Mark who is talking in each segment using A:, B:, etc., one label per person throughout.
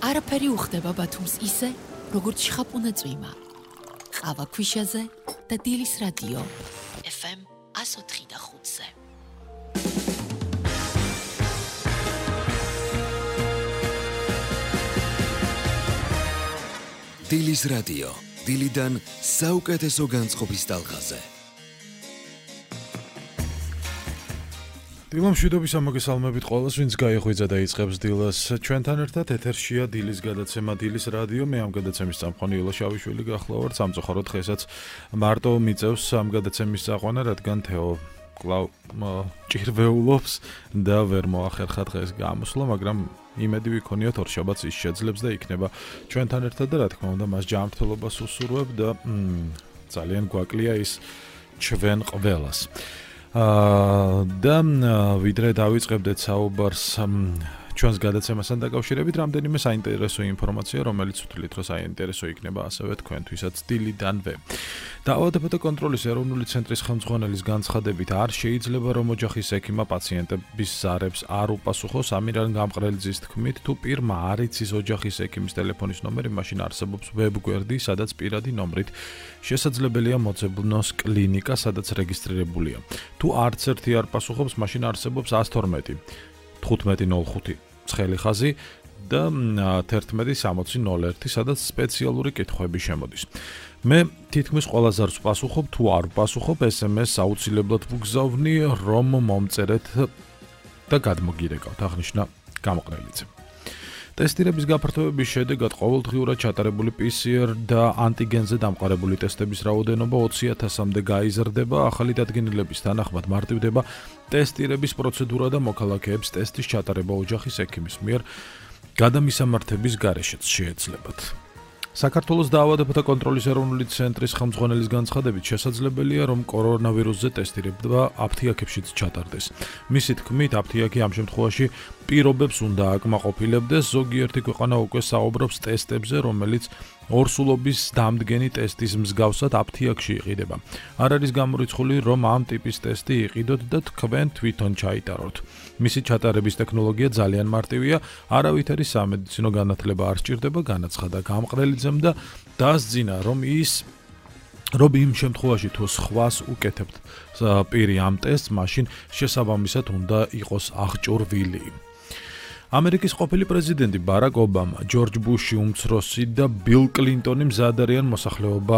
A: არაფერი უხდება ბათუმს ისე, როგორც შხაპუნა წვიმა. ყავა ქვიშაზე და დილის რადიო FM 104.5-ზე.
B: დილის რადიო, დილიდან საუკეთესო განწყობის ტალღაზე.
C: დილამ მშვიდობის ამოგესალმებით ყველას, ვინც გაიღვიძა და იწყებს დილას. ჩვენთან ერთად ეთერშია დილის გადაცემა დილის რადიო. მე ამ გადაცემის წამყვანი ილო შავიშვილი გახლავართ. სამწუხაროდ დღესაც მარტო მიწევს ამ გადაცემის წაყვანა, რადგან თეო კლავ ჭირვეულობს და ვერ მოახერხა დღეს გამოსვლა, მაგრამ იმედი ვიქონიათ ორშაბათს ის შეძლებს და იქნება ჩვენთან ერთად და რა თქმა უნდა მას ჯანმრთელობას უსურვებ და ძალიან გვაკლია ის ჩვენ ყველას. და ვიდრე დავიწყებდეთ საუბარს ჩვენს გადაცემასთან დაკავშირებით, რამდენიმე საინტერესო ინფორმაცია, რომელიც ვთვლით, რომ საინტერესო იქნება ასევე თქვენთვისაც დილიდანვე. დაავადებათა კონტროლის ეროვნული ცენტრის ხელმძღვანელის განცხადებით, არ შეიძლება რომ ოჯახის ექიმა პაციენტების ზარებს არ უპასუხოს. ამირან გამყრელიძის თქმით, თუ პირმა არ იცის ოჯახის ექიმის ტელეფონის ნომერი, მაშინ არსებობს ვებგვერდი, სადაც პირადი ნომრით შესაძლებელია მოძებნოს კლინიკა, სადაც რეგისტრირებულია. თუ არც ერთი არ პასუხობს, მაშინ არსებობს 112 1505 ცხელი ხაზი და 116001, სადაც სპეციალური კითხვები შემოდის. მე თითქმის ყველა ზარს ვპასუხობ, თუ არ ვპასუხობ, SMS აუცილებლად ვგზავნი, რომ მომწერეთ და გადმოგირეკავთ, აღნიშნა გამყრელიძე. ტესტირების გაფართოების შედეგად ყოველდღიურად ჩატარებული PCR და ანტიგენზე დამყარებული ტესტების რაოდენობა 20,000-მდე გაიზრდება. ახალი დადგენილების თანახმად მარტივდება ტესტირების პროცედურა და მოქალაქეებს ტესტის ჩატარება ოჯახის ექიმის მიერ გადამისამართების გარეშეც შეეძლებათ. საქართველოს დაავადებათა კონტროლის ეროვნული ცენტრის ხელმძღვანელის განცხადებით, შესაძლებელია, რომ კორონავირუსზე ტესტირება აფთიაქებშიც ჩატარდეს. მისი თქმით, აფთიაქი ამ შემთხვევაში პირობებს უნდა აკმაყოფილებდეს. ზოგიერთი ქვეყანა უკვე საუბრობს ტესტებზე, რომელიც ორსულობის დამდგენი ტესტის მსგავსად აფთიაქში იყიდება. არ არის გამორიცხული, რომ ამ ტიპის ტესტი იყიდოთ და თქვენ თვითონ ჩაიტაროთ. მისი ჩატარების ტექნოლოგია ძალიან მარტივია, არავითარი სამედიცინო განათლება არ სჭირდება, განაცხადა გამყრელიძემ და დასძინა, რომ იმ შემთხვევაში თუ სხვას უკეთებთ პირი ამ ტესტს, მაშინ შესაბამისად უნდა იყოს აღჭურვილი. ამერიკის ყოფილი პრეზიდენტი ბარაკ ობამა, ჯორჯ ბუში უმცროსი და ბილ კლინტონი მზად არიან მოსახლეობა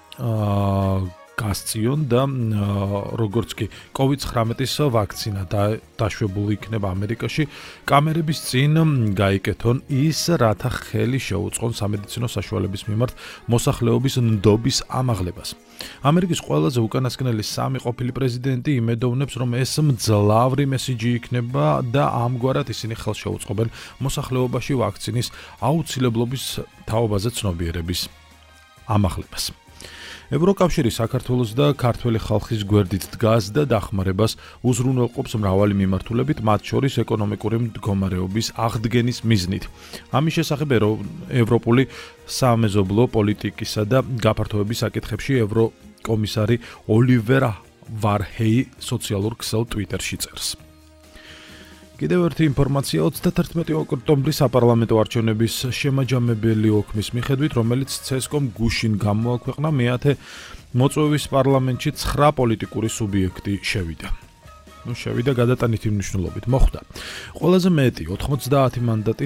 C: გასწიონ და როგორც კი COVID-19-ის ვაქცინა დაშვებული იქნება ამერიკაში, კამერების წინ გაიკეთონ ის, რათა ხელი შეუწყონ სამედიცინო საშუალების მიმართ მოსახლეობის ნდობის ამაღლებას. ამერიკის ყველაზე უკანასკნელი სამი ყოფილი პრეზიდენტი იმედოვნებს, რომ ეს მძლავრი მესიჯი იქნება და ამგვარად ისინი ხელს შეუწყობენ მოსახლეობაში ვაქცინის აუცილებლობის თაობაზე ცნობიერების ამაღლებას. ევროკავშირი საქართველოს და ქართველი ხალხის გვერდით დგას და დახმარებას უზრუნველყოფს მრავალი მიმართულებით, მათ შორის ეკონომიკური მდგომარეობის აღდგენის მიზნით. ამის შესახებ ევროპული სამეზობლო პოლიტიკისა და გაფართოების საკითხებში ევროკომისარი ოლივერ ვარჰეი სოციალურ ქსელ ტვიტერში წერს. კიდევ ერთი ინფორმაცია 31 ოქტომბრის საპარლამენტო არჩევნების შემაჯამებელი ოქმის მიხედვით, რომელიც CSCOM გუშინ გამოაქვეყნა, მეათე მოწვევის პარლამენტში 9 პოლიტიკური სუბიექტი შევიდა. შევიდა გადატანითი მნიშვნელობით. მოხვდა ყველაზე მეტი 90 მანდატი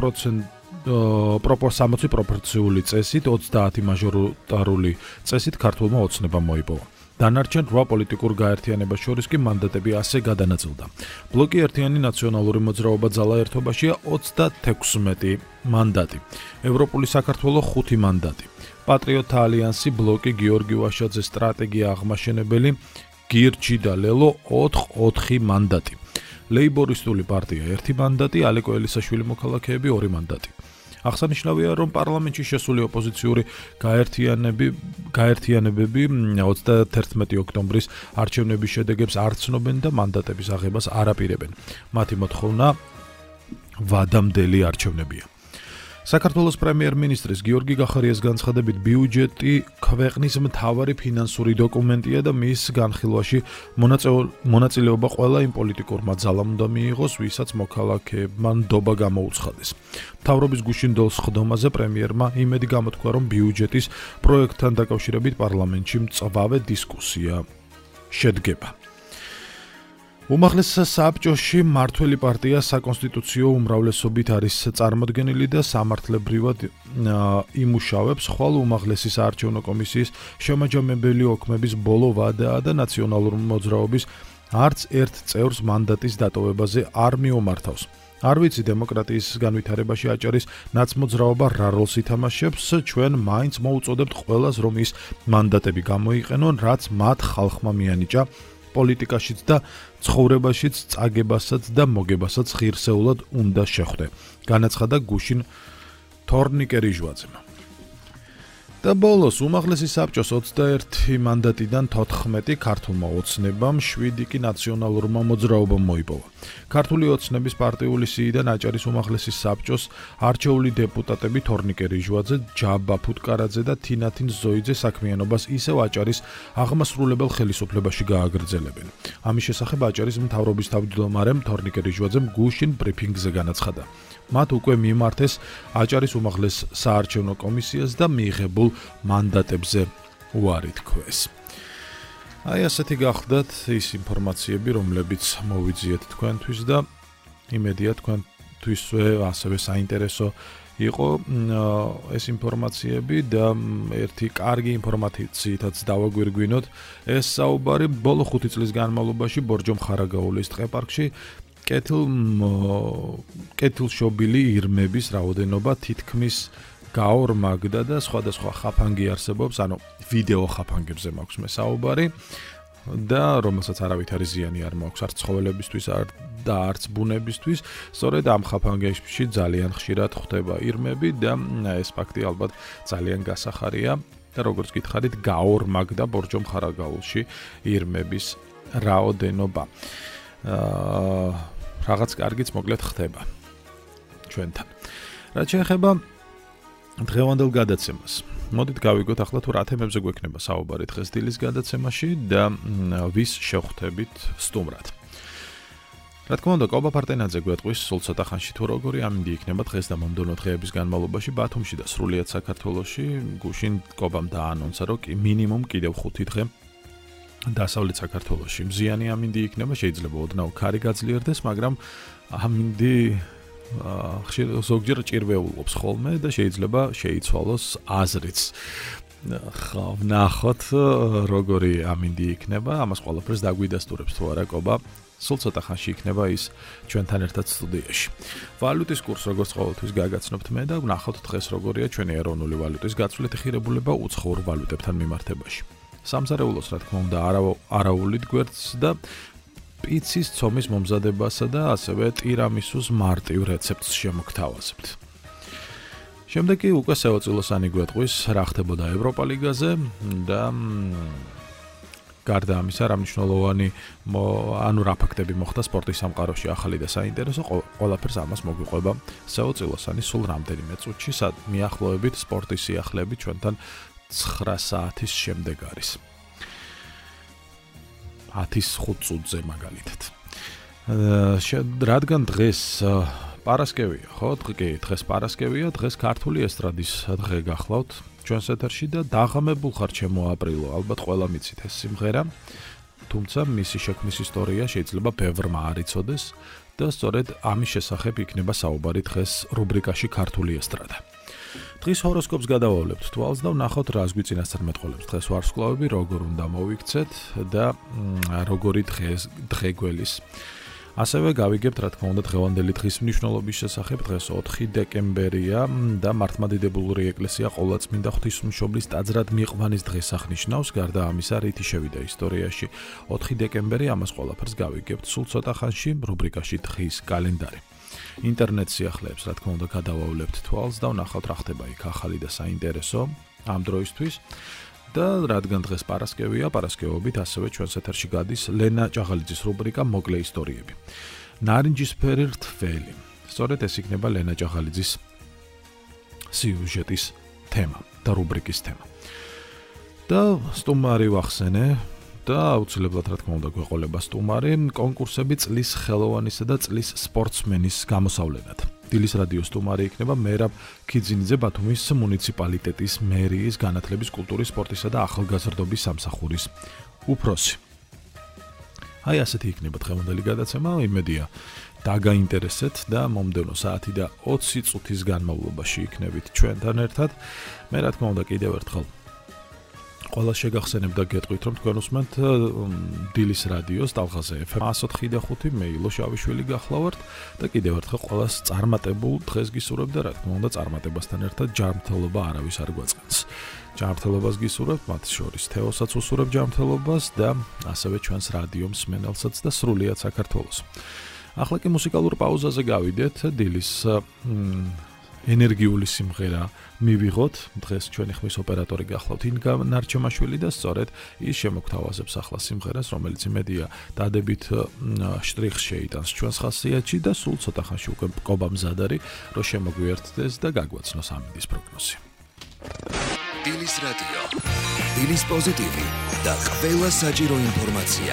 C: 60% პროპორციული წესით, 30 მაჟორიტარული წესით ქართულმა ოცნებამ მოიპოვა. დანარჩენ 8 პოლიტიკურ გაერთიანებას შორის კი მანდატები ასე გადანაწილდა. ბლოკი ერთიანი ნაციონალური მოძრაობა ძალა ერთობაშია 36 მანდატი. ევროპული საქართველო 5 მანდატი. პატრიოტთა ალიანსი, ბლოკი, გიორგი ვაშაძე, სტრატეგია აღმაშენებელი, გირჩი და ლელო 4 მანდატი. ლეიბორისტული პარტია 1 მანდატი, ალეკო ელისაშვილი მოქალაქეები 2 მანდატი. აღსანიშნავია, რომ პარლამენტში შესული ოპოზიციური გაერთიანებები 31 ოქტომბრის არჩევნების შედეგებს არ ცნობენ და მანდატების აღებას არ აპირებენ. მათი მოთხოვნა ვადამდელი არჩევნებია. საქართველოს პრემიერ-მინისტრის გიორგი გახარიას განცხადებით, ბიუჯეტი ქვეყნის მთავარი ფინანსური დოკუმენტია და მის განხილვაში მონაწილეობა ყველა იმ პოლიტიკურმა ძალამ უნდა მიიღოს, ვისაც მოქალაქეებმა ნდობა გამოუცხადეს. მთავრობის გუშინ დოლს ხდომაზე პრემიერმა იმედი გამოთქვა, რომ ბიუჯეტის პროექტთან დაკავშირებით პარლამენტში მწვავე დისკუსია შედგება. უმაღლეს საბჭოში მმართველი პარტია საკონსტიტუციო უმრავლესობით არის წარმოდგენილი და სამართლებრივად იმუშავებს, ხვალ უმაღლესი საარჩევნო კომისიის შემაჯამებელი ოქმების ბოლო ვადაა და ნაციონალური მოძრაობის არც ერთ წევრს მანდატის დატოვებაზე არ მიომართავს. არ ვიცი დემოკრატიის განვითარებაში აჭარის ნაცმოძრაობა რა როლს ითამაშებს, ჩვენ მაინც მოუწოდებთ ყველას, რომ ის მანდატები გამოიყენონ, რაც მათ ხალხმა მიანიჭა პოლიტიკაშიც და ცხოვრებაშიც წაგებასაც და მოგებასაც ღირსეულად უნდა შეხვდე. განაცხადა გუშინ თორნიკე-რიჟვაძემ. და ბოლოს უმაღლესი საბჭოს 21 მანდატიდან 14 ქართულმა ოცნებამ, 7 კი ნაციონალურმა მოძრაობამ მოიპოვა. ქართული ოცნების პარტიული სიიდან აჭარის უმაღლესი საბჭოს არჩეული დეპუტატები თორნიკე-რიჟვაძე, ჯაბა ფუტკარაძე და თინათინ ზოიძე საქმიანობას ისევ აჭარის აღმასრულებელ ხელისუფლებაში გააგრძელებენ. ამის შესახებ აჭარის მთავრობის თავმჯდომარემ თორნიკე-რიჟვაძემ გუშინ ბრიფინგზე განაცხადა. მათ უკვე მიმართეს აჭარის უმაღლეს საარჩევნო კომისიას და მიიღებულ მანდატებზე უარი თქვეს. აი ასეთი გახდათ ის ინფორმაციები, რომლებიც მოვიძიეთ თქვენთვის და იმედია თქვენთვისვე ასევე საინტერესო იყო ეს ინფორმაციები და ერთი კარგი ინფორმაციითაც დავაგვირგვინოთ ეს საუბარი ბოლო 5 წლის განმავლობაში ბორჯომ ხარაგაულის ტყეპარკში კეთილშობილი ირმების რაოდენობა თითქმის გაორმაგდა და სხვადასხვა ხაფანგი არსებობს, ანუ ვიდეო ხაფანგებზე მაქვს მე საუბარი და რომელსაც არავითარი ზიანი არ მაქვს არც ცხოველებისთვის და არც ბუნებისთვის, სწორედ ამ ხაფანგებში ძალიან ხშირად ხდება ირმები და ეს ფაქტი ალბათ ძალიან გასახარია და როგორც გითხარით, გაორმაგდა ბორჯომ ხარაგაულში ირმების რაოდენობა. რაღაც კარგიც მოკლედ ხდება ჩვენთან. რაც შეეხება დღევანდელ გადაცემას. მოდით გავიგოთ ახლა თუ რა თემებზე გვექნება საუბარი დღეს დილის გადაცემაში და ვის შევხვდებით სტუმრად. რა თქმა უნდა, კობა პარტენაძე გვეტყვის სულ ცოტა ხანში თუ როგორი ამინდი იქნება დღეს და მომდევნო დღეების განმავლობაში ბათუმში და სრულიად საქართველოში. გუშინ კობამ დაანონსა, რომ მინიმუმ კიდევ 5 დღე დასავლეთ საქართველოში მზიანი ამინდი იქნება, შეიძლება ოდნავ ქარი გაძლიერდეს, მაგრამ ამინდი ზოგჯერ ჭირვეულობს ხოლმე და შეიძლება შეიცვალოს აზრიც. ხო, ნახოთ როგორი ამინდი იქნება, ამას ყველაფერს დაგვიდასტურებს თუ არა კობა. სულ ცოტა ხანში იქნება ის ჩვენთან ერთად სტუდიაში. ვალუტის კურს როგორც ყოველთვის გაგაცნობთ მე და ნახოთ დღეს როგორია ჩვენი ეროვნული ვალუტის გაცვლითი ხირებულება უცხოურ ვალუტებთან მიმართებაში. სამზარეულოს რა თქმა უნდა არაულით გვერდს და პიცის ცომის მომზადებასა და ასევე ტირამისუს მარტივ რეცეპტს შემოგთავაზებთ. შემდეგ კი უკვე სეოწილოსანი გვეტყვის რა ხდებოდა ევროპა ლიგაზე და გარდა ამისა რა მნიშვნელოვანი ანუ რა ფაქტები მოხდა სპორტის სამყაროში ახალი და საინტერესო ყველაფერს ამას მოგვიყვება სეოწილოსანი სულ რამდენიმე წუთში მიახლოებით სპორტის სიახლეები ჩვენთან 9 საათის შემდეგ არის. 10:05 წუთზე მაგალითად. რადგან დღეს პარასკევია, ხო? დღეს პარასკევია, დღეს ქართული ესტრადის დღე გახლავთ ჩვენს ეთერში და დაღამებულ ხარ ჩემო აპრილო, ალბათ ყველა მიცით ეს სიმღერა. თუმცა მისი შექმნის ისტორია შეიძლება ბევრმა არ იცოდეს და სწორედ ამის შესახებ იქნება საუბარი დღეს რუბრიკაში ქართული ესტრადა. დღის ჰოროსკოპს გადავავლებთ თვალს და ვნახოთ რას გვიწინასწარ მეტყოლებს დღეს ვარსკვლავები, როგორ უნდა მოვიქცეთ და როგორი დღე გველის. ასევე გავიგებთ რა თქმა უნდა დღევანდელი დღის მნიშვნელობის შესახებ. დღეს 4 დეკემბერია და მართლმადიდებლური ეკლესია ყოვლადწმინდა ღვთისმშობლის ტაძრად მიყვანის დღეს აღნიშნავს. გარდა ამისა, რითი შევიდა ისტორიაში 4 დეკემბერი, ამას ყველაფერს გავიგებთ სულ ცოტა ხანში რუბრიკაში დღის კალენდარი. ინტერნეტ სიახლეებს რა თქმა უნდა გადავავლებთ თვალს და ვნახავთ რა ხდება იქ ახალი და საინტერესო ამ დროისთვის. და რადგან დღეს პარასკევია, პარასკევობით ასევე ჩვენს ეთერში გადის ლენა ჭაღალიძის რუბრიკა მოკლე ისტორიები. ნარინჯისფერი რთველი. სწორედ ეს იქნება ლენა ჭაღალიძის სიუჟეტის თემა და რუბრიკის თემა. და სტუმარი ვახსენე და აუცილებლად რა თქმა უნდა გვეყოლება სტუმარი კონკურსები წლის ხელოვანისა და წლის სპორტსმენის გამოსავლენად. დილის რადიო სტუმარი იქნება მერაბ ქიძინიძე ბათუმის მუნიციპალიტეტის მერიის განათლების, კულტურის, სპორტისა და ახალგაზრდობის სამსახურის უფროსი. აი ასეთი იქნება დღევანდელი გადაცემა, იმედია დაგაინტერესეთ და მომდევნო საათი და 20 წუთის განმავლობაში იქნებით ჩვენთან ერთად. მე რა თქმა უნდა კიდევ ერთხელ ყველა შეგახსენებ და გეტყვით რომ თქვენ უსმენთ დილის რადიოს ტალღაზე FM 104.5 მე ილო შავიშვილი გახლავართ და კიდევ ერთხელ ყველას წარმატებულ დღეს გისურვებ და რა თქმა უნდა წარმატებასთან ერთად ჯანმრთელობა არავის არ გვაწყენს. ჯანმრთელობას გისურვებ, მათ შორის თეოსაც უსურვებ ჯანმრთელობას და ასევე ჩვენს რადიო მსმენელსაც და სრულიად საქართველოს. ახლა კი მუსიკალურ პაუზაზე გავიდეთ, დილის ენერგიული სიმღერა მივიღოთ. დღეს ჩვენი ხმის ოპერატორი გახლავთ ინგა ნარჩემაშვილი და სწორედ ის შემოგთავაზებს ახლა სიმღერას, რომელიც იმედია დადებით შტრიხს შეიტანს ჩვენს ხასიათში და სულ ცოტა ხანში უკვე მკობა მზად არის, რომ შემოგვიერთდეს და გაგვაცნოს ამინდის პროგნოზი.
B: დილის რადიო, დილის პოზიტივი და ყველა საჭირო ინფორმაცია.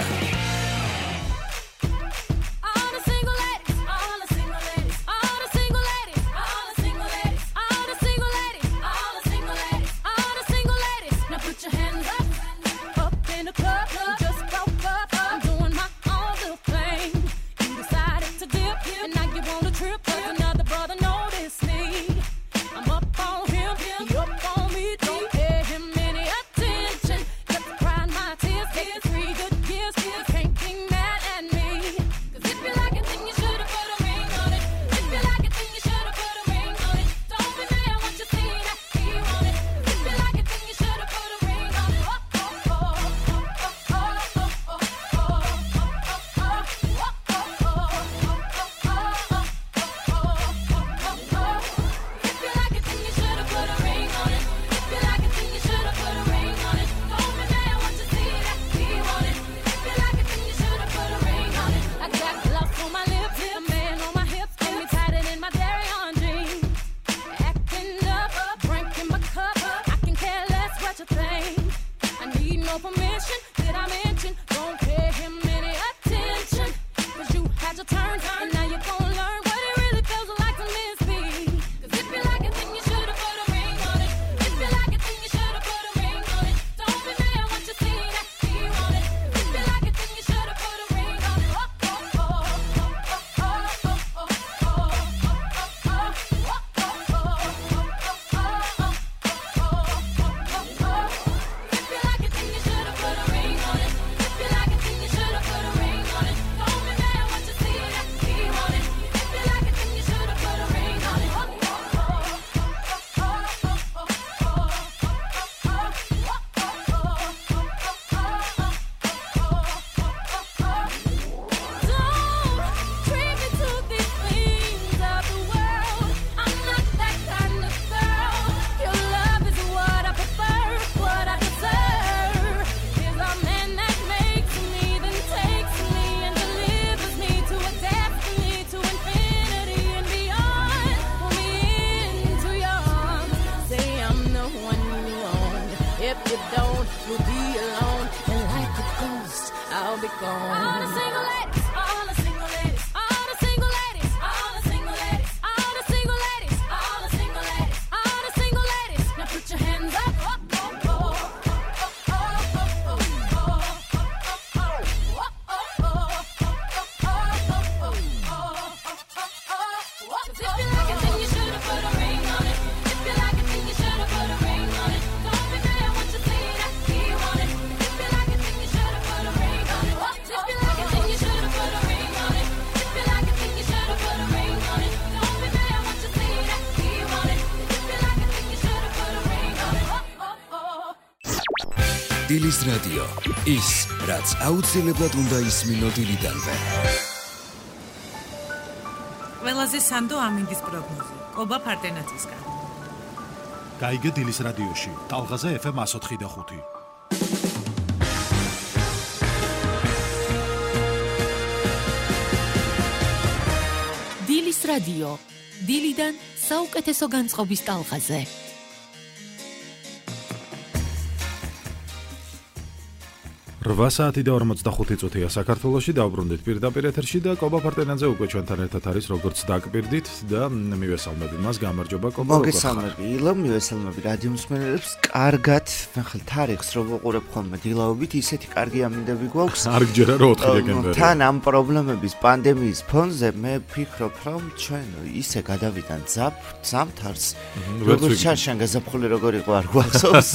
B: დილის რადიო, ის რაც აუცილებლად უნდა ისმინო დილიდანვე.
D: ყველაზე სანდო ამინდის პროგნოზი, კობა ფარტენაცისგან.
C: გაიგე დილის რადიოში, ტალღაზე FM 104.5.
A: დილის რადიო, დილიდან საუკეთესო განწყობის ტალღაზე.
C: საათი და 45 წუთია საქართველოში დავბრუნდით პირდაპირ ეთერში და კობა პარტენაძე უკვე ჩვენთან ერთად არის როგორც დაგპირდით და მივესალმები მას გამარჯობა კობა
E: მოგესალმები ილო მივესალმები რადიო მსმენელებს კარგად ნახე თარიღს რო ვუყურებ ხოლმე დილაობით ისეთი კარგი ამინდები გვაქვს
C: არ გჯერა რომ 4 დეკემბერი
E: თან ამ პრობლემების პანდემიის ფონზე მე ვფიქრობ რომ ჩვენ ისე გადავიდან ზამთარს როგორც შარშან გაზაფხული როგორ იყო არ გვახსოვს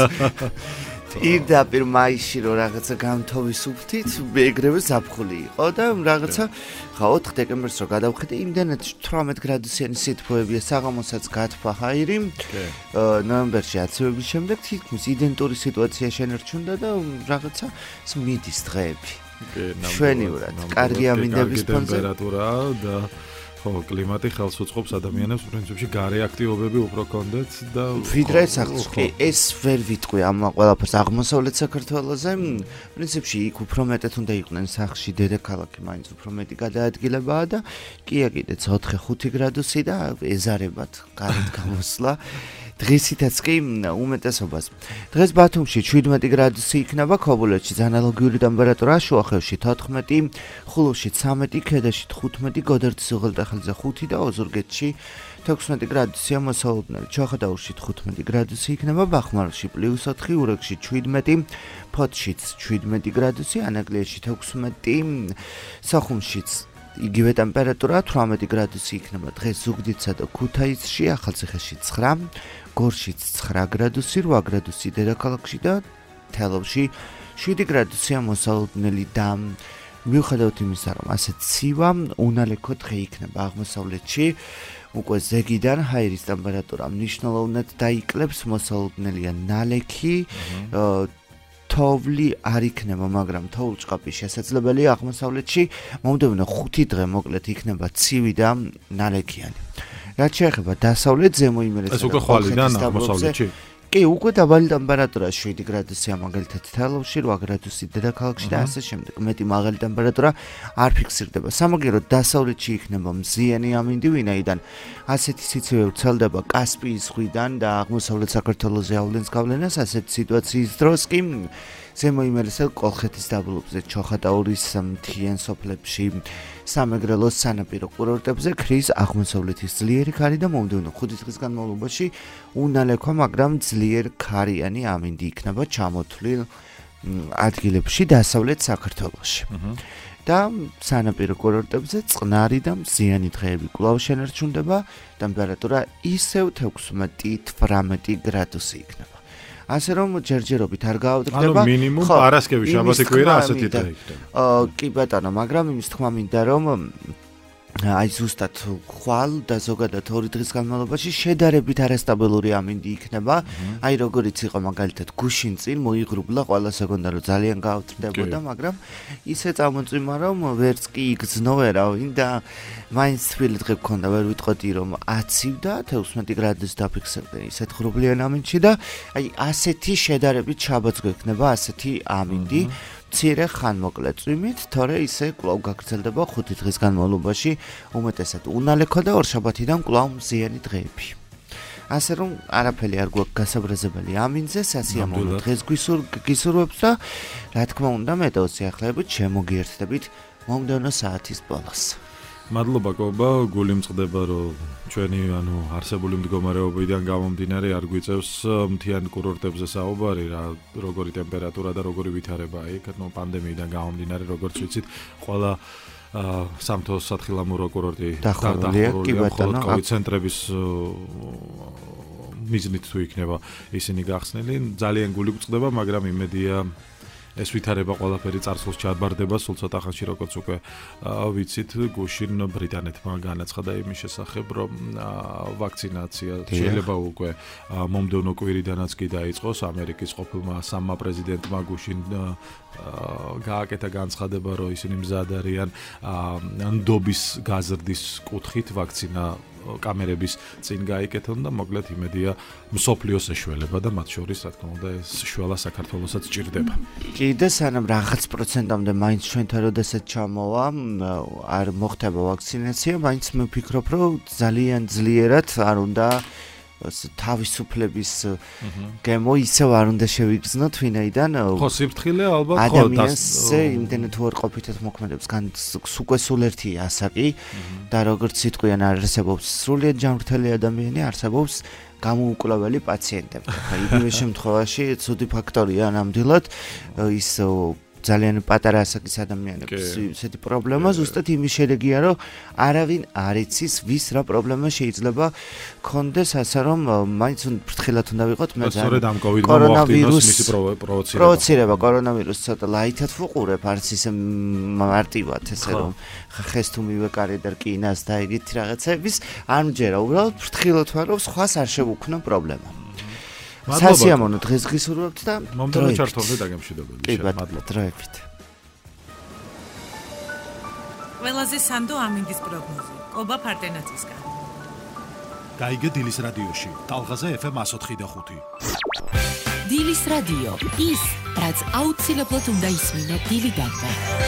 E: პირდაპირ მაისში რო რაღაცა გამთოვის უფთით ეგრევე ზაფხული იყო და რაღაცა 4 დეკემბერს რო გადავხედე იმდენად 18 გრადუსიანი სითბოებია საღამოსაც გათვა ჰაირი ნოემბერში აცივების შემდეგ თითქმის იდენტური სიტუაცია შენერჩუნდა და რაღაცა მიდის დღეები შვენიურად კარგი ამინდების ფონზე
C: ტემპერატურა და ხო კლიმატი ხელს უწყობს ადამიანებს პრინციპში გარე აქტივობები უფრო კონდეთ და
E: ვიდრე სახლში კი ეს ვერ ვიტყვი ამ ყველაფერს აღმოსავლეთ საქართველოზე პრინციპში იქ უფრო მეტად უნდა იყვნენ სახლში დედაქალაქი მაინც უფრო მეტი გადაადგილებაა და კია კიდეც 4-5 გრადუსი და ეზარებათ გარეთ გამოსვლა დღისითაც კი უმეტესობას. დღეს ბათუმში 17 გრადუსი იქნება, ქობულეთში ანალოგიური ტემპერატურა, შუახევში 14, ხულოვში 13, ქედაში 15, გოდერძის უღელტეხილზე 5 და ოზურგეთში 16 გრადუსია მოსალოდნელი. ჩოხატაურში 15 გრადუსი იქნება, ბახმარში +4, ურეკში 17, ფოთშიც 17 გრადუსი, ანაკლიაში 16, სოხუმშიც იგივე ტემპერატურა 18 გრადუსი იქნება დღეს ზუგდიდსა და ქუთაისში, ახალციხეში 9, გორშიც 9 გრადუსი, 8 გრადუსი დედაქალაქში და თელავში 7 გრადუსია მოსალოდნელი და მიუხედავად იმისა, რომ ასე ცივა, უნალექო დღე იქნება აღმოსავლეთში, უკვე ზეგიდან ჰაერის ტემპერატურა მნიშვნელოვნად დაიკლებს, მოსალოდნელია ნალექი, თოვლი არ იქნება, მაგრამ თოვლ-ჭყაპი შესაძლებელია აღმოსავლეთში. მომდევნო 5 დღე მოკლედ იქნება ცივი და ნალექიანი. რაც შეეხება დასავლეთ ზემო იმერეთსა
C: ეს უკვე ხვალიდან აღმოსავლეთში?
E: კი, უკვე დაბალი ტემპერატურა 7 გრადუსია მაგალითად თელავში, 8 გრადუსი დედაქალაქში და ასე შემდეგ. მეტი მაღალი ტემპერატურა არ ფიქსირდება. სამაგიეროდ დასავლეთში იქნება მზიანი ამინდი, ვინაიდან ასეთი სიცივე ვრცელდება კასპიის ზღვიდან და აღმოსავლეთ საქართველოზე ავლენს გავლენას, ასეთი სიტუაციის დროს კი ზემო იმერეთსა და კოლხეთის დაბლობზე, ჩოხატაურის მთიან სოფლებში, სამეგრელოს სანაპირო კურორტებზე ქრის აღმოსავლეთის ძლიერი ქარი და მომდევნო 5 დღის განმავლობაში უნალექვა, მაგრამ ძლიერ ქარიანი ამინდი იქნება ჩამოთვლილ ადგილებში დასავლეთ საქართველოში. და სანაპირო კურორტებზე წყნარი და მზიანი დღეები კვლავ შენერჩუნდება, ტემპერატურა ისევ 16-18 გრადუსი იქნება. ასე რომ ჯერჯერობით არ გაავდრდება.
C: ანუ მინიმუმ პარასკევი, შაბათი კვირა ასეთი დღე იქნება.
E: კი ბატონო, მაგრამ იმის თქმა მინდა რომ აი ზუსტად ხვალ და ზოგადად 2 დღის განმავლობაში შედარებით არასტაბილური ამინდი იქნება. აი როგორიც იყო მაგალითად გუშინ წინ მოიღრუბლა ყველასა გონდა რომ ძალიან გაავდრდებოდა, მაგრამ ისე წამოწვიმა რომ ვერც კი იგზნო ვერავინ და მაინც თბილი დღე გქონდა, ვერ ვიტყოდი რომ აცივდა 16 გრადუსი დაფიქსირდა ისეთ ღრუბლიან ამინდში და აი ასეთი შედარებით შაბათს გვექნება ასეთი ამინდი. მცირე ხანმოკლე წვიმით, თორე ისე კვლავ გაგრძელდება 5 დღის განმავლობაში, უმეტესად უნალექო და ორშაბათიდან კვლავ მზიანი დღეები. ასე რომ არაფერი არ გვაქვს გასაბრაზებელი ამინდზე, სასიამოვნო დღეს გისურვებს და რა თქმა უნდა მეტეოს სიახლეებით შემოგიერთდებით მომდევნო საათის ბოლოს.
C: მადლობა კობა, გული მწყდება რომ ჩვენი არსებული მდგომარეობიდან გამომდინარე არ გვიწევს მთიან კურორტებზე საუბარი, როგორი ტემპერატურა და როგორი ვითარებაა იქ, პანდემიიდან გამომდინარე, როგორც ვიცით, ყველა სამთო სათხილამურო კურორტი
E: დახურულია, კი ბატონო,
C: COVID ცენტრების მიზნით თუ იქნება ისინი გახსნილი, ძალიან გული გვწყდება, მაგრამ იმედია ეს ვითარება ყველაფერი წარსულს ჩაბარდება, სულ ცოტა ხანში როგორც უკვე ვიცით, გუშინ ბრიტანეთმა განაცხადა იმის შესახებ, რომ ვაქცინაცია შეიძლება უკვე მომდევნო კვირიდანაც კი დაიწყოს. ამერიკის ყოფილმა სამმა პრეზიდენტმა გუშინ გააკეთა განცხადება, რომ ისინი მზად არიან ნდობის გაზრდის კუთხით ვაქცინა კამერების წინ გაიკეთონ და მოკლედ იმედია მსოფლიოს ეშველება და მათ შორის რა თქმა უნდა ეს შველა საქართველოსაც ჭირდება.
E: კიდე სანამ რაღაც პროცენტამდე მაინც ჩვენთან როდესაც ჩამოვა არ მოხდება ვაქცინაცია, მაინც მე ვფიქრობ, რომ ძალიან ძლიერად არ უნდა თავისუფლების გემო ისევ არ უნდა შევიგრძნოთ, ვინაიდან
C: ხო სიფრთხილე ალბათ ხო
E: ადამიანზე იმდენად უარყოფითად მოქმედებს, უკვე სულ ერთი ასაკი და როგორც სიტყვიან არსებობს სრულიად ჯანმრთელი ადამიანი, არსებობს გამოუკვლეველი პაციენტები. იგივე შემთხვევაში ცუდი ფაქტორია ნამდვილად ის ძალიან პატარა ასაკის ადამიანების ესეთი პრობლემა ზუსტად იმის შედეგია, რომ არავინ არ იცის ვის რა პრობლემა შეიძლება ქონდეს, ასე რომ მაინც ფრთხილად უნდა ვიყოთ. მე
C: სწორედ ამ კორონავირუსის
E: პროვოცირება კორონავირუსს ცოტა ლაითად ვუყურებ, არც ისე მარტივად, ესე რომ ხეს თუ მივეკარე და რკინას და ეგეთი რაღაცების არ მჯერა, უბრალოდ ფრთხილად ვარ, რომ სხვას არ შევუქმნა პრობლემა. სასიამოვნო დღეს გისურვებთ და
C: მომდევნო ჩართვამდე დაგემშვიდობებით.
E: მადლობა დროებით.
D: ყველაზე სანდო ამინდის პროგნოზი. ობა ფარტენაცისგან.
C: გაიგე დილის რადიოში. ტალღაზე FM 104.5.
A: დილის რადიო. ის, რაც აუცილებლად უნდა ისმინო დილიდანვე.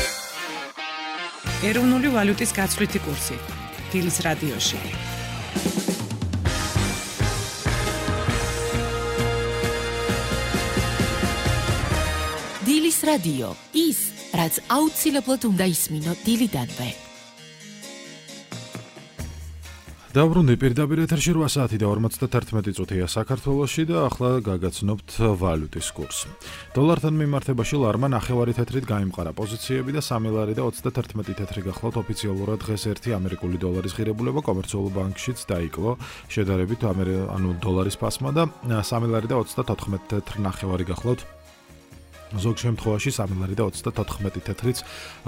D: ეროვნული ვალუტის გაცვლითი კურსი. დილის რადიოში.
A: დილის რადიო. ის, რაც აუცილებლად უნდა ისმინო დილიდანვე.
C: დაბრუნდი პირდაპირ ეთერში 8 საათი და 51 წუთია საქართველოში და ახლა გაგაცნობთ ვალუტის კურსს. დოლართან მიმართებაში ლარმა 9 თეთრით გაიმყარა პოზიციები და 3 ლარი და 31 თეთრი გახლავთ ოფიციალურად დღეს 1 ამერიკული დოლარის ღირებულება კომერციულ ბანკშიც დაიკლო შედარებით დოლარის ფასმა და 3 ლარი და 34 თეთრი 9 გახლავთ ზოგ შემთხვევაში 3 ლარი და 34 თეთრიც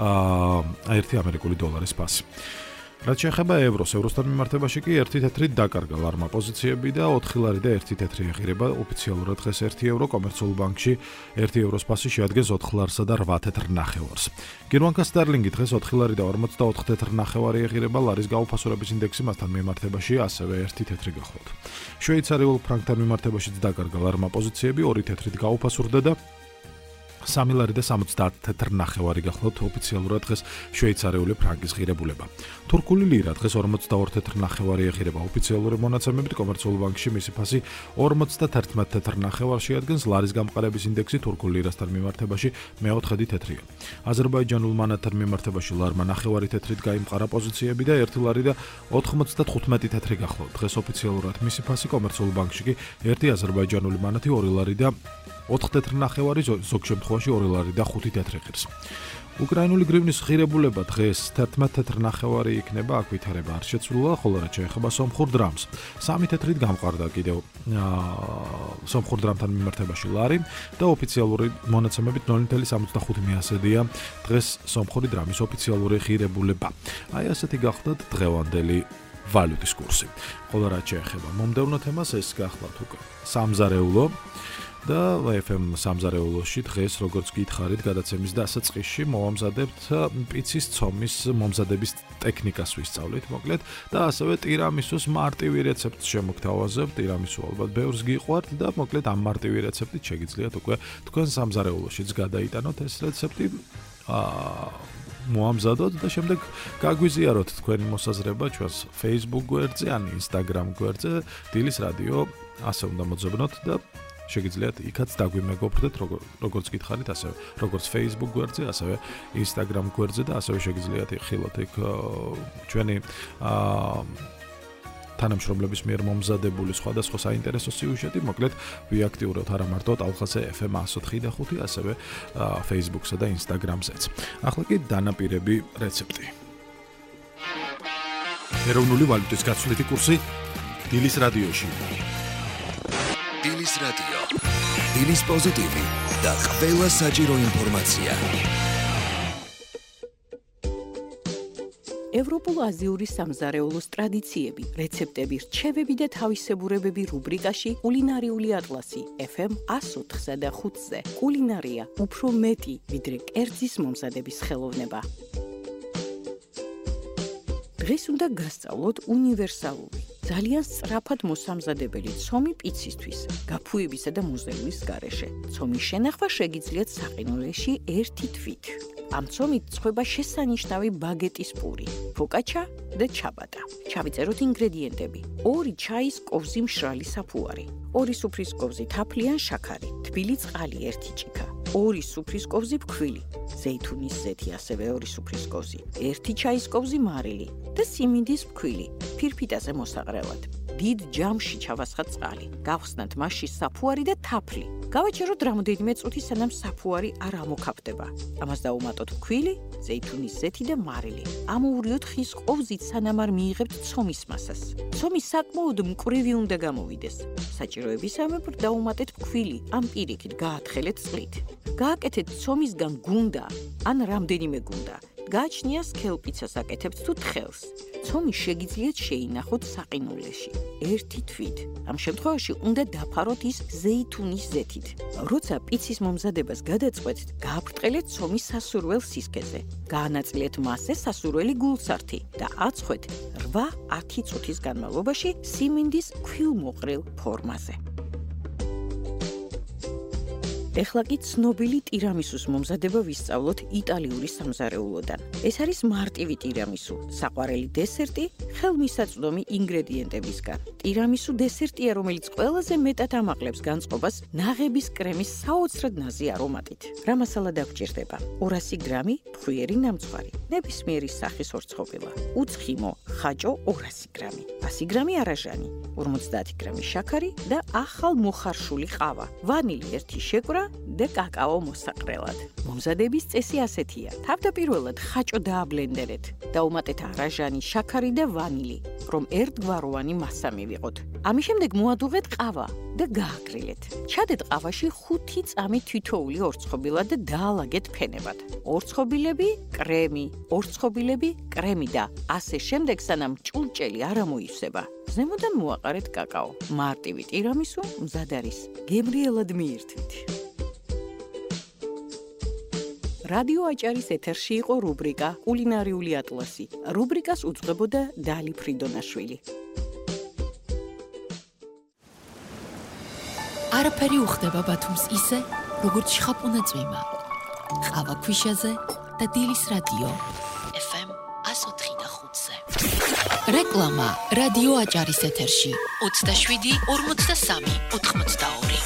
C: 1 ამერიკული დოლარის ფასი. რაც შეეხება ევროსთან მიმართებაში კი 1 თეთრით დაკარგა ლარმა პოზიციები და 4 ლარი და 1 თეთრი ეღირება ოფიციალურად დღეს 1 ევრო კომერციულ ბანკში 1 ევროს ფასი შეადგენს 4 ლარსა და 8 თეთრ ნახევარს. გერმანკა სტარლინგი დღეს 4 ლარი და 44 თეთრ ნახევარი ეღირება, ლარის გაუფასურების ინდექსი მასთან მიმართებაში ასევე 1 თეთრი გახლავთ. შვეიცარიულ ფრანკთან მიმართებაშიც დაკარგა ლარმა პოზიციები 2 თეთრით გაუფასურდა და 3 ლარი და 70 თეთრ ნახევარი გახლავთ ოფიციალურად დღეს შვეიცარიული ფრანკის ღირებულება. თურქული ლირა დღეს 42 თეთრ ნახევარი ეღირება ოფიციალური მონაცემებით კომერციულ ბანკში მისი ფასი 51 თეთრ ნახევარში ადგას, ლარის გამყარების ინდექსი თურქულ ლირასთან მიმართებაში მე-4 თეთრია. აზერბაიჯანულ მანატთან მიმართებაში ლარმა 9 თეთრით გაიმყარა პოზიციები და 1 ლარი და 95 თეთრი გახლავთ დღეს ოფიციალურად მისი ფასი კომერციულ ბანკში კი 1 აზერბაიჯანული მანატი 2 ლარი და 4 თეთრ ნახევარი ზოგ შემთხვევაში 2 ლარი და 5 თეთრი ღირს. უკრაინული გრივნის ღირებულება დღეს 11 თეთრ ნახევარი იქნება, აქ ვითარება არ შეცვლილა, ხოლო რაც შეეხება სომხურ დრამს 3 თეთრით გამყარდა კიდევ სომხურ დრამთან მიმართებაში ლარი და ოფიციალური მონაცემებით 0.75-დია დღეს სომხური დრამის ოფიციალური ღირებულება. აი ასეთი გახლავთ დღევანდელი ვალუტის კურსი. ხოლო რაც შეეხება მომდევნო თემას ეს გახლავთ უკვე სამზარეულო და FM სამზარეულოში დღეს როგორც გითხარით გადაცემის დასაწყისში მოვამზადებთ პიცის ცომის მომზადების ტექნიკას ვისწავლით მოკლედ და ასევე ტირამისუს მარტივი რეცეპტს შემოგთავაზებთ. ტირამისუ ალბათ ბევრს გიყვართ და მოკლედ ამ მარტივი რეცეპტით შეგიძლიათ უკვე თქვენ სამზარეულოშიც გადაიტანოთ ეს რეცეპტი მოამზადოთ და შემდეგ გაგვიზიაროთ თქვენი მოსაზრება ჩვენს Facebook გვერდზე ან Instagram გვერდზე დილის რადიო ასე უნდა მოძებნოთ და შეგიძლიათ იქაც დაგვიმეგობრდეთ როგორც გითხარით ასევე როგორც Facebook გვერდზე ასევე Instagram გვერდზე და ასევე შეგიძლიათ ხილოთ იქ ჩვენი თანამშრომლების მიერ მომზადებული სხვადასხვა საინტერესო სიუჟეტი მოკლედ ვიაქტიუროთ არა მარტო ტალღაზე FM 104.5 ასევე Facebook-სა და Instagram-ზეც. ახლა კი დანაპირები რეცეპტი. ეროვნული ვალუტის გაცვლითი კურსი დილის რადიოში.
B: დილის რადიო. დილის პოზიტივი და ყველა საჭირო ინფორმაცია.
F: ევროპულ-აზიური სამზარეულოს ტრადიციები, რეცეპტები, რჩევები და თავისებურებები რუბრიკაში კულინარიული ატლასი FM 104-სა და 5-ზე. კულინარია უფრო მეტი, ვიდრე კერძის მომზადების ხელოვნება. დღეს უნდა გასწავლოთ უნივერსალური, ძალიან სწრაფად მოსამზადებელი ცომი პიცისთვის, გაფუებისა და მოზელის გარეშე. ცომის შენახვა შეგიძლიათ საყინულეში 1 თვით. ამ ცომით ცხება შესანიშნავი ბაგეტის პური, ფოკაჩა და ჩაბატა. ჩავიწეროთ ინგრედიენტები: 2 ჩაის კოვზი მშრალი საფუარი, 2 სუფრის კოვზი თაფლი ან შაქარი, თბილი წყალი 1 ჭიქა, 2 სუფრის კოვზი ფქვილი, ზეითუნის ზეთი ასევე 2 სუფრის კოვზი, 1 ჩაის კოვზი მარილი და სიმინდის ფქვილი, ფირფიტაზე მოსაყრელად. დიდ ჯამში ჩავასხათ წყალი, გავხსნათ მასში საფუარი და თაფლი. გავაჩეროთ რამდენიმე წუთი, სანამ საფუარი არ ამოქაფდება. ამას დავუმატოთ ფქვილი, ზეითუნის ზეთი და მარილი. ამოურიოთ ხის ყოვზით, სანამ არ მიიღებთ ცომის მასას. ცომი საკმაოდ მკვრივი უნდა გამოვიდეს. საჭიროებისამებრ დავუმატეთ ფქვილი, ამ პირიქით გაათხელეთ წყლით. გააკეთეთ ცომისგან გუნდა, ან რამდენიმე გუნდა. გააჩნია სქელპიცას აკეთებთ თუ თხელს. ცომი შეგიძლიათ შეინახოთ საყინულეში 1 თვით. ამ შემთხვევაში უნდა დაფაროთ ის ზეითუნის ზეთით. როცა პიცის მომზადებას გადაწყვეტთ, გააბრტყელეთ ცომის სასურველ სისქეზე. გაანაწილეთ მასზე სასურველი გულსართი და აწყვეთ 8-10 წუთის განმავლობაში სიმინდის ქვილმოყრილ ფორმაზე. ეხლა კი ცნობილი ტირამისუს მომზადება ვისწავლოთ იტალიური სამზარეულოდან. ეს არის მარტივი ტირამისუ, საყვარელი დესერტი ხელმისაწვდომი ინგრედიენტებისგან. ტირამისუ დესერტია, რომელიც ყველაზე მეტად ამაყლებს განწყობას ნაღების კრემის საოცრად ნაზი არომატით. რა მასალა დაგჭირდება? 200 გრამი ფხვიერი ნამცხვარი, ნებისმიერი სახის ორცხობილა, უცხიმო ხაჭო 200 გრამი, 100 გრამი არაჟანი, 50 გრამი შაქარი და ახალ მოხარშული ყავა, ვანილი 1 შეკვრა და კაკაო მოსაყრელად. მომზადების წესი ასეთია: თავდაპირველად ხაჭო დააბლენდერეთ, დაუმატეთ არაჟანი, შაქარი და ვანილი, რომ ერთგვაროვანი მასა მივიღოთ. ამის შემდეგ მოადუღეთ ყავა და გააგრილეთ. ჩადეთ ყავაში 5 წამი თითოეული ორცხობილა და დაალაგეთ ფენებად. ორცხობილები, კრემი, ორცხობილები, კრემი და ასე შემდეგ, სანამ ჭურჭელი არ ამოივსება. ზემოდან მოაყარეთ კაკაო. მარტივი ტირამისუ მზად არის. გემრიელად მიირთვით. რადიო აჭარის ეთერში იყო რუბრიკა კულინარიული ატლასი. რუბრიკას უძღვებოდა დალი ფრიდონაშვილი.
A: არაფერი უხდება ბათუმს ისე, როგორც შხაპუნა წვიმა. ყავა ქვიშაზე და დილის რადიო FM 104.5-ზე. რეკლამა რადიო აჭარის ეთერში 27 43 82.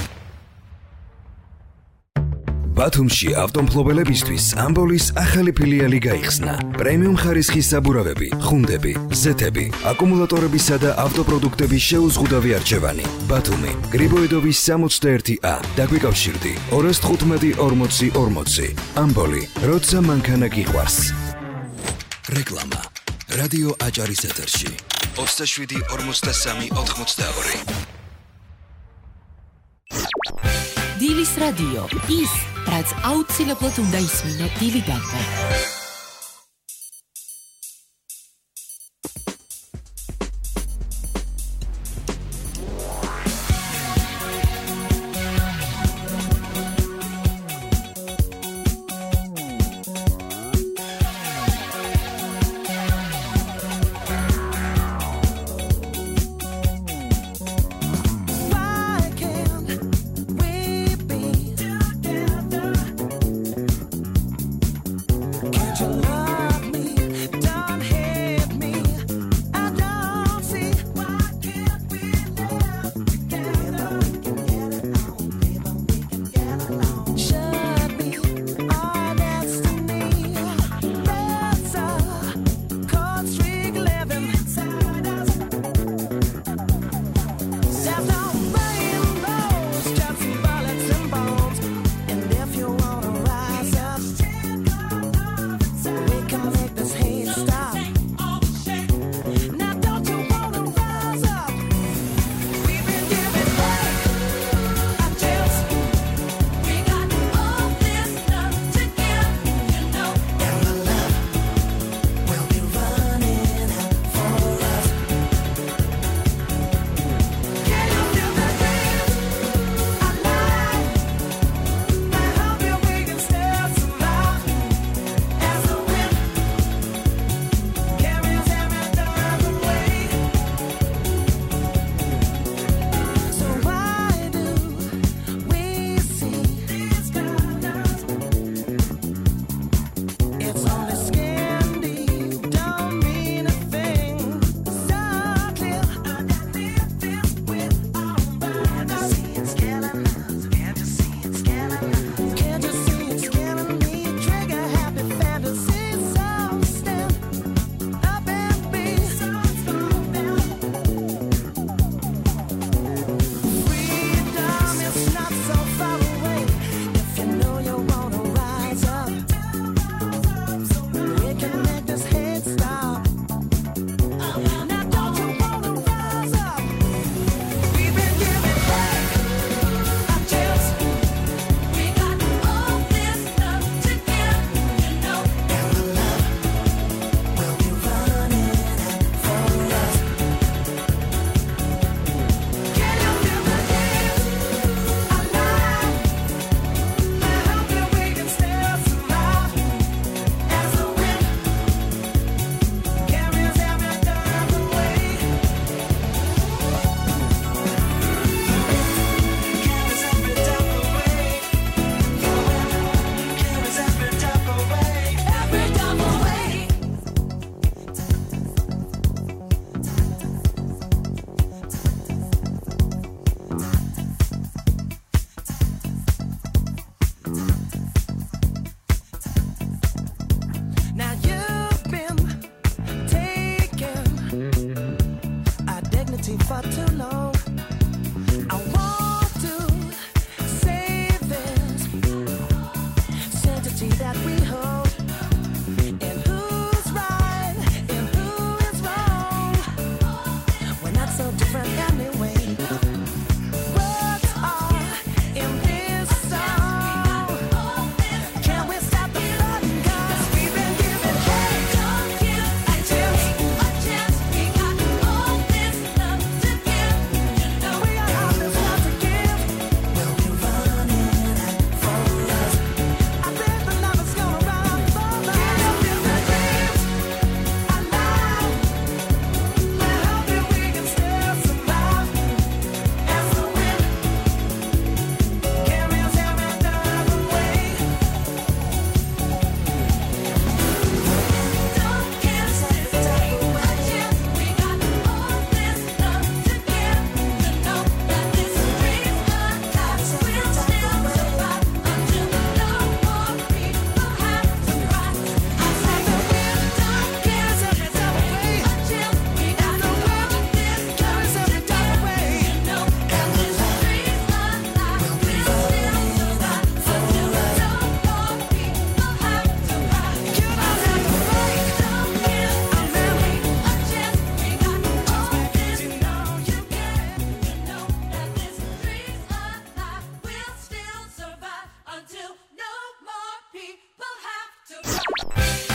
B: ბათუმში ავტომფლობელებისთვის ამბოლის ახალი ფილიალი გაიხსნა. პრემიუმ ხარისხის საბურავები, ხუნდები, ზეთები, აკუმულატორებისა და ავტოპროდუქტების შეუზღუდავი არჩევანი. ბათუმი, გრიბოედოვის 61A. დაგვიკავშირდი 215 40 40. ამბოლი, როცა მანქანა გიყვარს. რეკლამა რადიო აჭარის ეთერში 27 43 82.
A: დილის რადიო ის, რაც აუცილებლად უნდა ისმინო დილიდანვე.
G: Can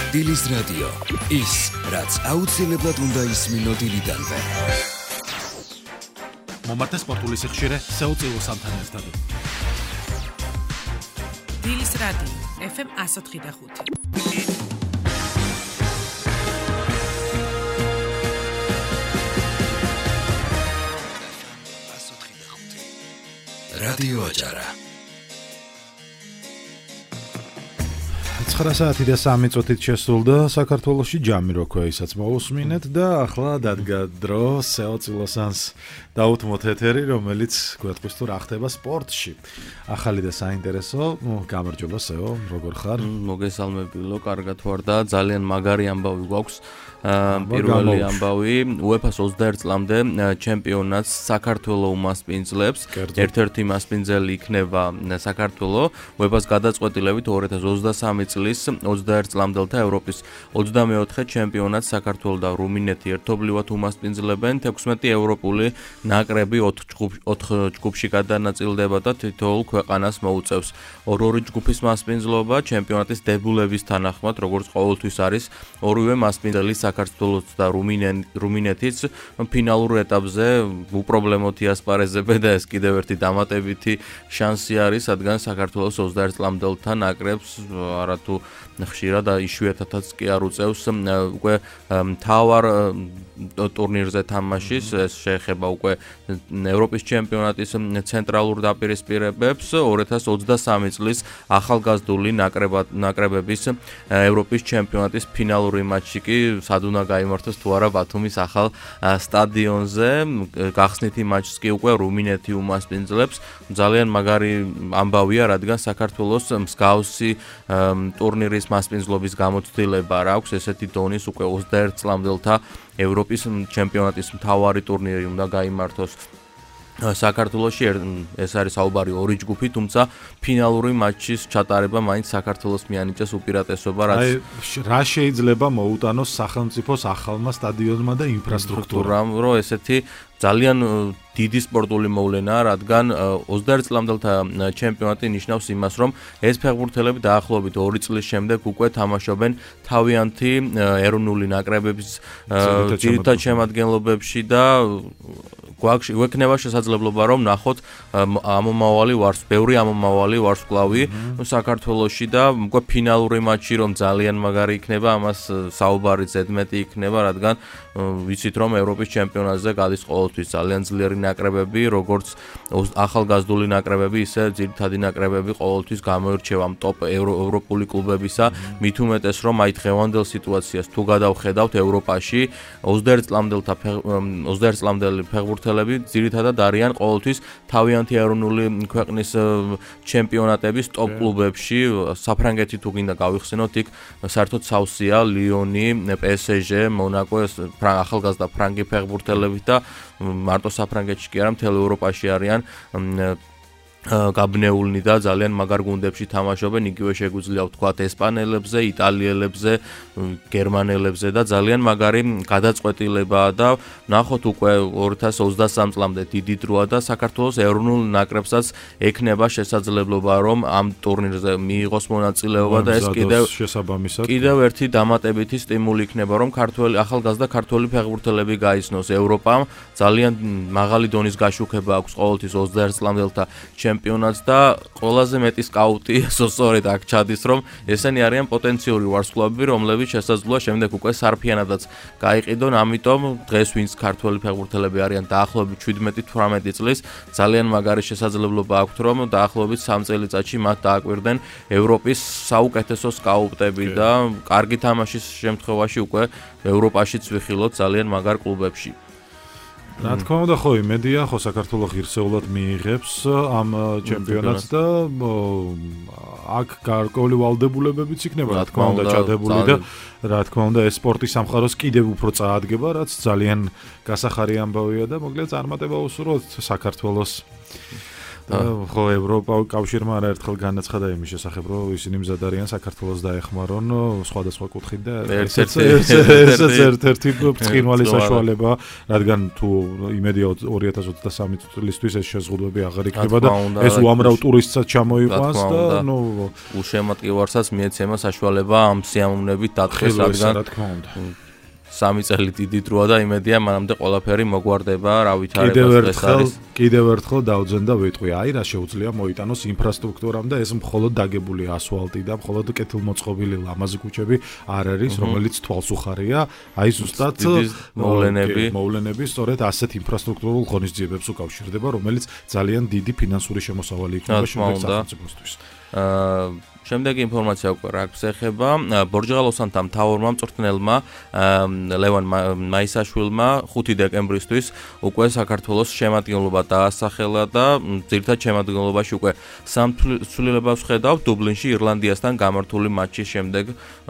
B: დილის რადიო. ის, რაც აუცილებლად უნდა ისმინო დილიდანვე.
C: მომართა სპორტული სიხშირე საოცილო სამთან ერთად.
D: დილის რადიო FM 104.5.
B: რადიო აჭარა.
C: 9 საათი და 3 წუთით შესულდა საქართველოში ჯამი როქვეისაც მოусმინეთ და ახლა დადგა დრო საოცილოსანს დაუთმოთ ეთერი, რომელიც გვეტყვის თუ რა ხდება სპორტში. ახალი და საინტერესო, გამარჯობა სეო, როგორ ხარ?
G: მოგესალმებილო, კარგად ვარ და ძალიან მაგარი ამბავი გვაქვს. პირველი ამბავი UEFA-ს 21 წლამდე ჩემპიონატს საქართველოს უმასპინძლებს. ერთ-ერთი მასპინძელი იქნება საქართველოს. UEFA-ს გადაწყვეტილებით 2023 წლის 21 წლამდელთა ევროპის 24 ჩემპიონატს საქართველოს და რუმინეთი ერთობლივად უმასპინძლებენ. 16 ევროპული ნაკრები 4 ჯგუფში გადანაწილდება და თითოეულ ქვეყანას მოუწევს ორ-ორი ჯგუფის მასპინძლობა. ჩემპიონატის დებულების თანახმად, როგორც ყოველთვის არის, ორივე მასპინძელი საქართველოს და რუმინეთის ფინალურ ეტაპზე უპრობლემოდ იასპარეზებენ და ეს კიდევ ერთი დამატებითი შანსი არის, რადგან საქართველოს 21 წლამდელთა ნაკრებს არათუ ხშირად და იშვიათადაც კი არ უწევს უკვე მთავარ ტურნირზე თამაშის. ეს შეეხება უკვე ევროპის ჩემპიონატის ცენტრალურ დაპირისპირებებს. 2023 წლის ახალგაზრდული ნაკრებების ევროპის ჩემპიონატის ფინალური მატჩი კი სად უნდა გაიმართოს თუ არა ბათუმის ახალ სტადიონზე. გახსნითი მატჩს კი უკვე რუმინეთი უმასპინძლებს. ძალიან მაგარი ამბავია, რადგან საქართველოს მსგავსი ტურნირის მასპინძლობის გამოცდილება არ აქვს. ესეთი დონის უკვე 21 წლამდელთა ევროპის ჩემპიონატის მთავარი ტურნირი უნდა გაიმართოს საქართველოში. ეს არის საუბარი ორი ჯგუფი, თუმცა ფინალური მატჩის ჩატარება მაინც საქართველოს მიანიჭეს უპირატესობა, რაც
C: რა შეიძლება მოუტანოს სახელმწიფოს ახალმა სტადიონმა და ინფრასტრუქტურამ,
G: რომ ესეთი ძალიან დიდი სპორტული მოვლენაა, რადგან 21 წლამდელთა ჩემპიონატი ნიშნავს იმას, რომ ეს ფეხბურთელები დაახლოებით 2 წლის შემდეგ უკვე თამაშობენ თავიანთი ეროვნული ნაკრებების ძირითად შემადგენლობებში და გვექნება შესაძლებლობა, რომ ნახოთ ბევრი ამომავალი ვარსკვლავი საქართველოში და უკვე ფინალური მატჩი რომ ძალიან მაგარი იქნება, ამას საუბარი ზედმეტი იქნება, რადგან ვიცით, რომ ევროპის ჩემპიონატზე გადის ყოველთვის ძალიან ძლიერი ნაკრებები, როგორც ახალგაზრდული ნაკრებები, ისე ძირითადი ნაკრებები ყოველთვის გამოირჩევა ტოპ ევროპული კლუბებისა. მით უმეტეს, რომ აი დღევანდელ სიტუაციას თუ გადავხედავთ ევროპაში, 21 წლამდელი ფეხბურთელები ძირითადად არიან ყოველთვის თავიანთი ეროვნული ქვეყნის ჩემპიონატების ტოპ კლუბებში. საფრანგეთი თუ გინდა გავიხსენოთ, იქ საერთოდ სავსეა ლიონი, PSG, მონაკო, ახალგაზრდა ფრანგი ფეხბურთელები და მარტო საფრანგეთში კი არა, მთელ ევროპაში არიან გაბნეულნი და ძალიან მაგარ გუნდებში თამაშობენ. იგივე შეგვიძლია ვთქვათ ესპანელებზე, იტალიელებზე, გერმანელებზე და ძალიან მაგარი გადაწყვეტილებაა და ნახოთ უკვე 2023 წლამდე დიდი დროა და საქართველოს ეროვნულ ნაკრებსაც ექნება შესაძლებლობა, რომ ამ ტურნირზე მიიღოს მონაწილეობა და ეს კიდევ ერთი დამატებითი სტიმული იქნება, რომ ახალგაზრდა ქართველი ფეხბურთელები გაიცნოს ევროპამ. ძალიან მაღალი დონის გაშუქება აქვს ყოველთვის 21 წლამდელთა ჩემპიონატს და ყველაზე მეტი სკაუტი სწორედ აქ ჩადის, რომ ესენი არიან პოტენციური ვარსკვლავები, რომლებიც შესაძლოა შემდეგ უკვე სარფიანადაც გაიყიდონ. ამიტომ დღეს ვინც ქართველი ფეხბურთელები არიან დაახლოებით 17-18 წლის, ძალიან მაგარი შესაძლებლობა აქვთ, რომ დაახლოებით 3 წელიწადში მათ დააკვირდნენ ევროპის საუკეთესო სკაუტები და კარგი თამაშის შემთხვევაში უკვე ევროპაშიც ვიხილოთ ძალიან მაგარ კლუბებში.
C: რა თქმა უნდა, ხო, იმედია, ხო საქართველოს ღირსეულად მიიღებს ამ ჩემპიონატს და აქ გარკვეული ვალდებულებებიც იქნება, რა თქმა უნდა, ჩადებული და რა თქმა უნდა, ეს სპორტის სამყაროს კიდევ უფრო წაადგება, რაც ძალიან გასახარი ამბავია და მოკლედ წარმატება უსურვოთ საქართველოს. ხო ევროპა კავშირმა არაერთხელ განაცხადა იმის შესახებ, რომ ისინი მზად არიან საქართველოს დაეხმარონ სხვადასხვა კუთხით და ერთ-ერთი ბრწყინვალე საშუალება, რადგან თუ იმედია 2023 წლისთვის ეს შეზღუდვები აღარ იქნება და ეს უამრავ ტურისტსაც ჩამოიყვანს და
G: უშემატკივარსაც მიეცემა საშუალება ამ სიამოვნებით დატყეს, რადგან
C: რა თქმა უნდა
G: 3 წელი დიდი დროა და იმედია მანამდე ყველაფერი მოგვარდება, რა ვითარებას დღეს არის.
C: კიდევ ერთხელ დავძენ და ვიტყვი, აი რა შეუძლია მოიტანოს ინფრასტრუქტურამ და ეს მხოლოდ დაგებული ასფალტი და მხოლოდ კეთილმოწყობილი ლამაზი ქუჩები არ არის, რომელიც თვალს უხარია, აი ზუსტად მოვლენები სწორედ ასეთ ინფრასტრუქტურულ ღონისძიებებს უკავშირდება, რომელიც ძალიან დიდი ფინანსური შემოსავალი იქნება შემდეგ სახელმწიფოსთვის.
G: შემდეგი ინფორმაცია უკვე რა აქვს ეხება ბორჯღალოსანთა მთავარმა მწვრთნელმა ლევან მაისაშვილმა 5 დეკემბრისთვის უკვე საქართველოს შემადგენლობა დაასახელა და ძირითად შემადგენლობაში უკვე ცვლილებას ხედავ დუბლინში ირლანდიასთან გამართული მატჩის შემდეგ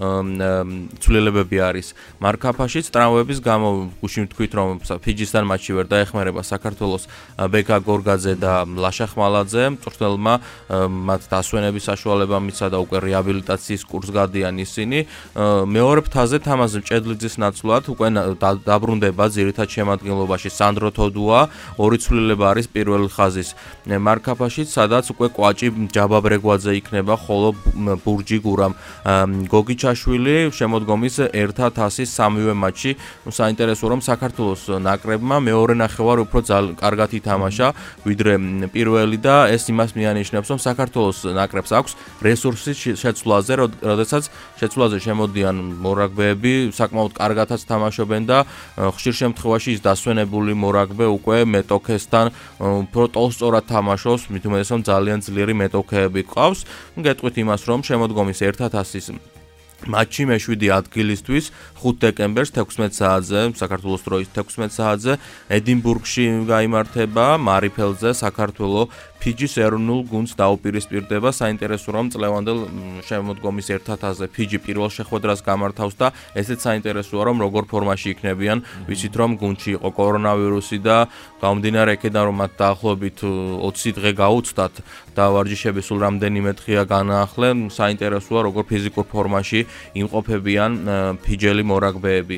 G: ცვლილებები არის მარკაფაშიც ტრამვების გამო გუშინ თქვით რომ ფიჯისთან მატჩი ვერ დაეხმარება საქართველოს ბეკა გორგაძე და ლაშა ხმალაძე მწვრთნელმა მათ დასვენების საშუალება მიცა და უკვე რეაბილიტაციის კურსს გადიან ისინი. მეორე ფრთაზე თამაზ მჭედლიძის ნაცვლად უკვე დაბრუნდება ძირითად შემადგენლობაში სანდრო თოდუა, ორი ცვლილება არის პირველი ხაზის მარკაფაშიც, სადაც უკვე კვაჭი ჯაბა ბრეგვაძე იქნება, ხოლო ბურჯი გურამ გოგიჩაშვილი შემოდგომის 1-100-ის სამივე მატჩი. საინტერესო რომ საქართველოს ნაკრებმა მეორე ნახევარი უფრო კარგად ითამაშა, ვიდრე პირველი და ეს იმას მიანიშნებს, რომ საქართველოს ნაკრებს აქვს რესურსის შეცვლაზე, როდესაც შეცვლაზე შემოდიან მორაგბეები, საკმაოდ კარგადაც თამაშობენ და ხშირ შემთხვევაში ის დასვენებული მორაგბე უკვე მეტოქესთან უფრო ტოლსტორად თამაშობს, მით უმეტეს რომ ძალიან ძლიერი მეტოქეები ყავს. გეტყვით იმას, რომ შემოდგომის 1-100-ის მატჩი მე-7 ადგილისთვის 5 დეკემბერს 16 საათზე, საქართველოს დროით 16 საათზე ედინბურგში გაიმართება, მარიფელზე საქართველოს ფიჯის ეროვნულ გუნდს დაუპირისპირდება. საინტერესო რომ წლევანდელ შემოდგომის 1-100-ზე ფიჯი პირველ შეხვედრას გამართავს და ესეც საინტერესოა რომ როგორ ფორმაში იქნებიან. ვიცით რომ გუნდში იყო კორონავირუსი და გამომდინარე იქედან რომ მათ დაახლოებით 20 დღე გაუცდათ და ვარჯიშები სულ რამდენიმე დღეა განაახლენ. საინტერესოა როგორ ფიზიკურ ფორმაში იმყოფებიან ფიჯელი მორაგბეები.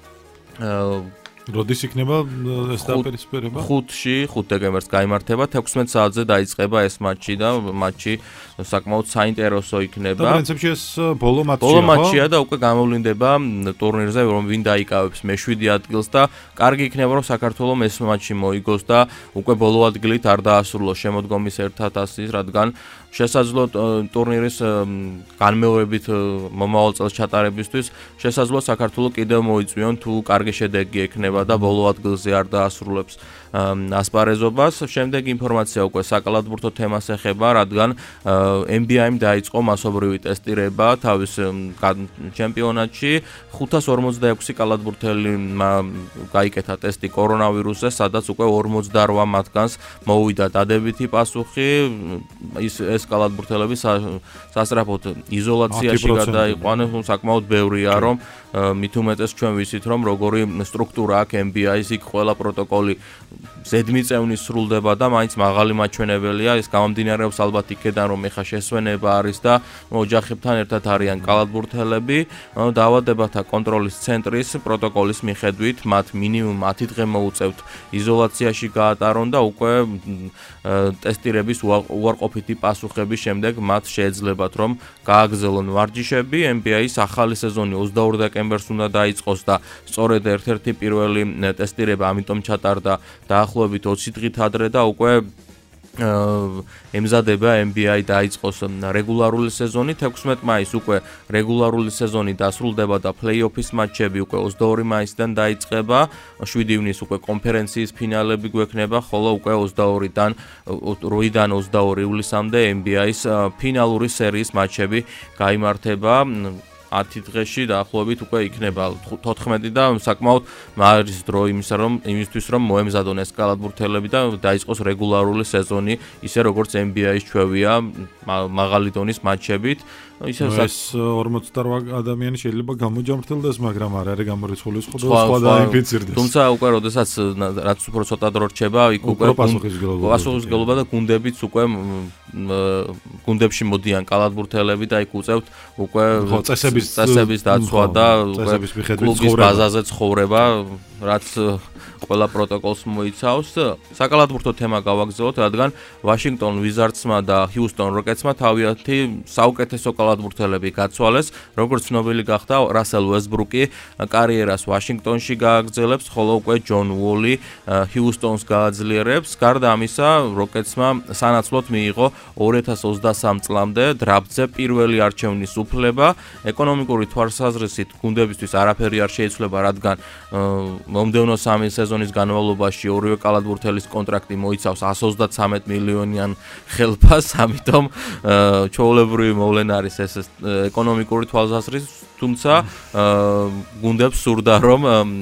C: როდის იქნება ეს დაპირისპირება?
G: 5 დეკემბერს გაიმართება, 16 საათზე დაიწყება ეს მატჩი და მატჩი საკმაოდ საინტერესო იქნება.
C: და პრინციპში ეს ბოლო მატჩია,
G: ბოლო მატჩია და უკვე გამოვლინდება ტურნირზე, რომ ვინ დაიკავებს მე-7 ადგილს და კარგი იქნება რომ საქართველოს ეს მატჩი მოიგოს და უკვე ბოლო ადგილით არ დაასრულოს შემოდგომის 1-100-ის, რადგან შესაძლოა ტურნირის განმეორებით მომავალ წელს ჩატარებისთვის შესაძლოა საქართველოს კიდევ მოიწვიონ თუ კარგი შედეგი ექნება და ბოლო ადგილზე არ დაასრულებს ასპარეზობას. შემდეგი ინფორმაცია უკვე საკალათბურთო თემას ეხება, რადგან NBA-მ დაიწყო მასობრივი ტესტირება თავის ჩემპიონატში. 546 კალათბურთელმა გაიკეთა ტესტი კორონავირუსზე, სადაც უკვე 48 მათგანს მოვიდა დადებითი პასუხი. ეს კალათბურთელები სასწრაფოდ იზოლაციაში გადაიყვანეს, საკმაოდ ბევრია რომ მით უმეტეს ჩვენ ვიცით რომ როგორი სტრუქტურა აქვს NBA-ის, იქ ყველა პროტოკოლი ზედმიწევნის სრულდება და მაინც მაღალი მაჩვენებელია. ეს გამომდინარეობს ალბათ იქედან რომ ეხა შესვენება არის და ოჯახებთან ერთად არიან კალათბურთელები. დაავადებათა კონტროლის ცენტრის პროტოკოლის მიხედვით მათ მინიმუმ 10 დღე მოუწევთ იზოლაციაში გაატარონ და უკვე ტესტირების უარყოფითი პასუხების შემდეგ მათ შეეძლებათ რომ გააგრძელონ ვარჯიშები. NBA-ის ახალი სეზონი 22 დეკემბერს უნდა დაიწყოს და სწორედ ერთ-ერთი პირველი ტესტირება ამიტომ ჩატარდა დაახლოებით 20 დღით ადრე და უკვე ემზადება NBA დაიწყოს რეგულარული სეზონი. 16 მაისს უკვე რეგულარული სეზონი დასრულდება და პლეი-ოფის მატჩები უკვე 22 მაისიდან დაიწყება. 7 ივნისს უკვე კონფერენციის ფინალები გვექნება, ხოლო უკვე 8-დან 22 ივლისამდე NBA-ის ფინალური სერიის მატჩები გაიმართება. 10 დღეში დაახლოებით უკვე იქნება 14 და საკმაოდ არის დრო იმისთვის რომ მოემზადონ ეს კალათბურთელები და დაიწყოს რეგულარული სეზონი, ისე როგორც NBA-ის ჩვევია, მაღალი დონის მატჩებით.
C: ეს 48 ადამიანი შეიძლება გამოჯამრთელდეს, მაგრამ არ არის გამორიცხული სხვა დაინფიცირდეს.
G: თუმცა უკვე როდესაც რაც უფრო ცოტა დრო რჩება, იქ უკვე პასუხისმგებლობა და გუნდებიც უკვე გუნდებში მოდიან კალათბურთელები და იქ უწევთ უკვე წესების დაცვა და კლუბის ბაზაზე ცხოვრება, რაც ყველა პროტოკოლს მოიცავს. საკალათბურთო თემა გავაგრძელოთ, რადგან ვაშინგტონ ვიზარდსმა და ჰიუსტონ როკეტსმა თავიანთი საუკეთესო კალათბურთელები გაცვალეს. როგორც ცნობილი გახდა, რასელ უესტბრუკი კარიერას ვაშინგტონში გააგრძელებს, ხოლო უკვე ჯონ უოლი ჰიუსტონს გააძლიერებს. გარდა ამისა, როკეტსმა სანაცვლოდ მიიღო 2023 წლამდე დრაფტზე პირველი არჩევნის უფლება. ეკონომიკური თვალსაზრისით გუნდებისთვის არაფერი არ შეიცვლება, რადგან მომდევნო 3 სეზონის განმავლობაში ორივე კალათბურთელის კონტრაქტი მოიცავს 133 მილიონიან ხელფას, ამიტომ ჩვეულებრივი მოვლენა არის ეს ეკონომიკური თვალსაზრისით, თუმცა გუნდებს სურდა რომ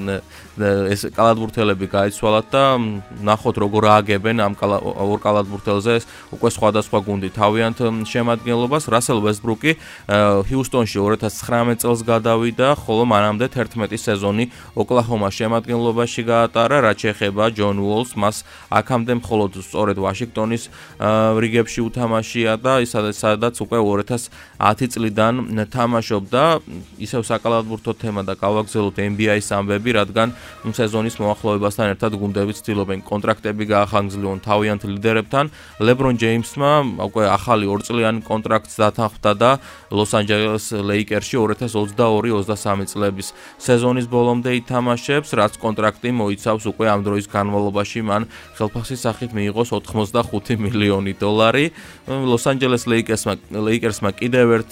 G: ეს კალათბურთელები გაიცვალათ და ნახოთ როგორ ააგებენ ამ ორ კალათბურთელზე უკვე სხვადასხვა გუნდი თავიანთ შემადგენლობას. რასელ უესტბრუკი ჰიუსტონში 2019 წელს გადავიდა, ხოლო მანამდე 11 სეზონი ოკლაჰომას შემადგენლობაში გაატარა, რაც შეეხება ჯონ უოლს, მას აქამდე მხოლოდ სწორედ ვაშინგტონის რიგებში უთამაშია და სადაც უკვე 2010 წლიდან თამაშობდა. ისევ საკალათბურთო თემა და გავაგრძელოთ NBA-ის ამბები, რადგან სეზონის მოახლოებასთან ერთად გუნდები ცდილობენ კონტრაქტები გაახანგრძლიონ თავიანთ ლიდერებთან. LeBron James-მა უკვე ახალი 2 წლიანი კონტრაქტს დათანხმდა და ლოს-ანჯელეს ლეიკერსში 2022-23 წლების სეზონის ბოლომდე ითამაშებს, რაც კონტრაქტი მოიცავს უკვე ამ დროის განმავლობაში მან ხელფასის სახით მიიღოს 85 მილიონი დოლარი. ლოს-ანჯელეს ლეიკერსმა კიდევ ერთ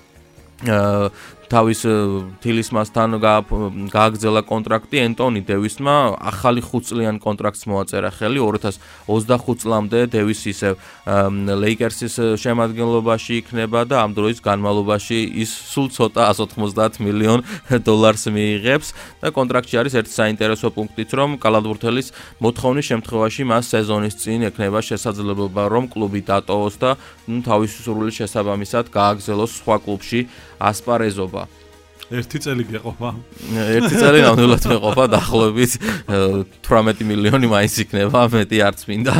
G: თავის თილისმასთან გააგრძელა კონტრაქტი. ენტონი დევისმა ახალი 5 წლიან კონტრაქტს მოაწერა ხელი 2025 წლამდე. დევისი ისევ ლეიკერსის შემადგენლობაში იქნება და ამ დროის განმავლობაში ის სულ ცოტა 190 მილიონ დოლარს მიიღებს და კონტრაქტში არის ერთი საინტერესო პუნქტიც, რომ კალათბურთელის მოთხოვნის შემთხვევაში მას სეზონის წინ ექნება შესაძლებლობა რომ კლუბი დატოვოს და თავისი სურვილის შესაბამისად გააგრძელოს სხვა კლუბში ასპარეზობა.
C: 1 წელი გეყოფა.
G: 1 წელი ნამდვილად მეყოფა, დაახლოებით 18 მილიონი მაინც იქნება, მეტი არც მინდა.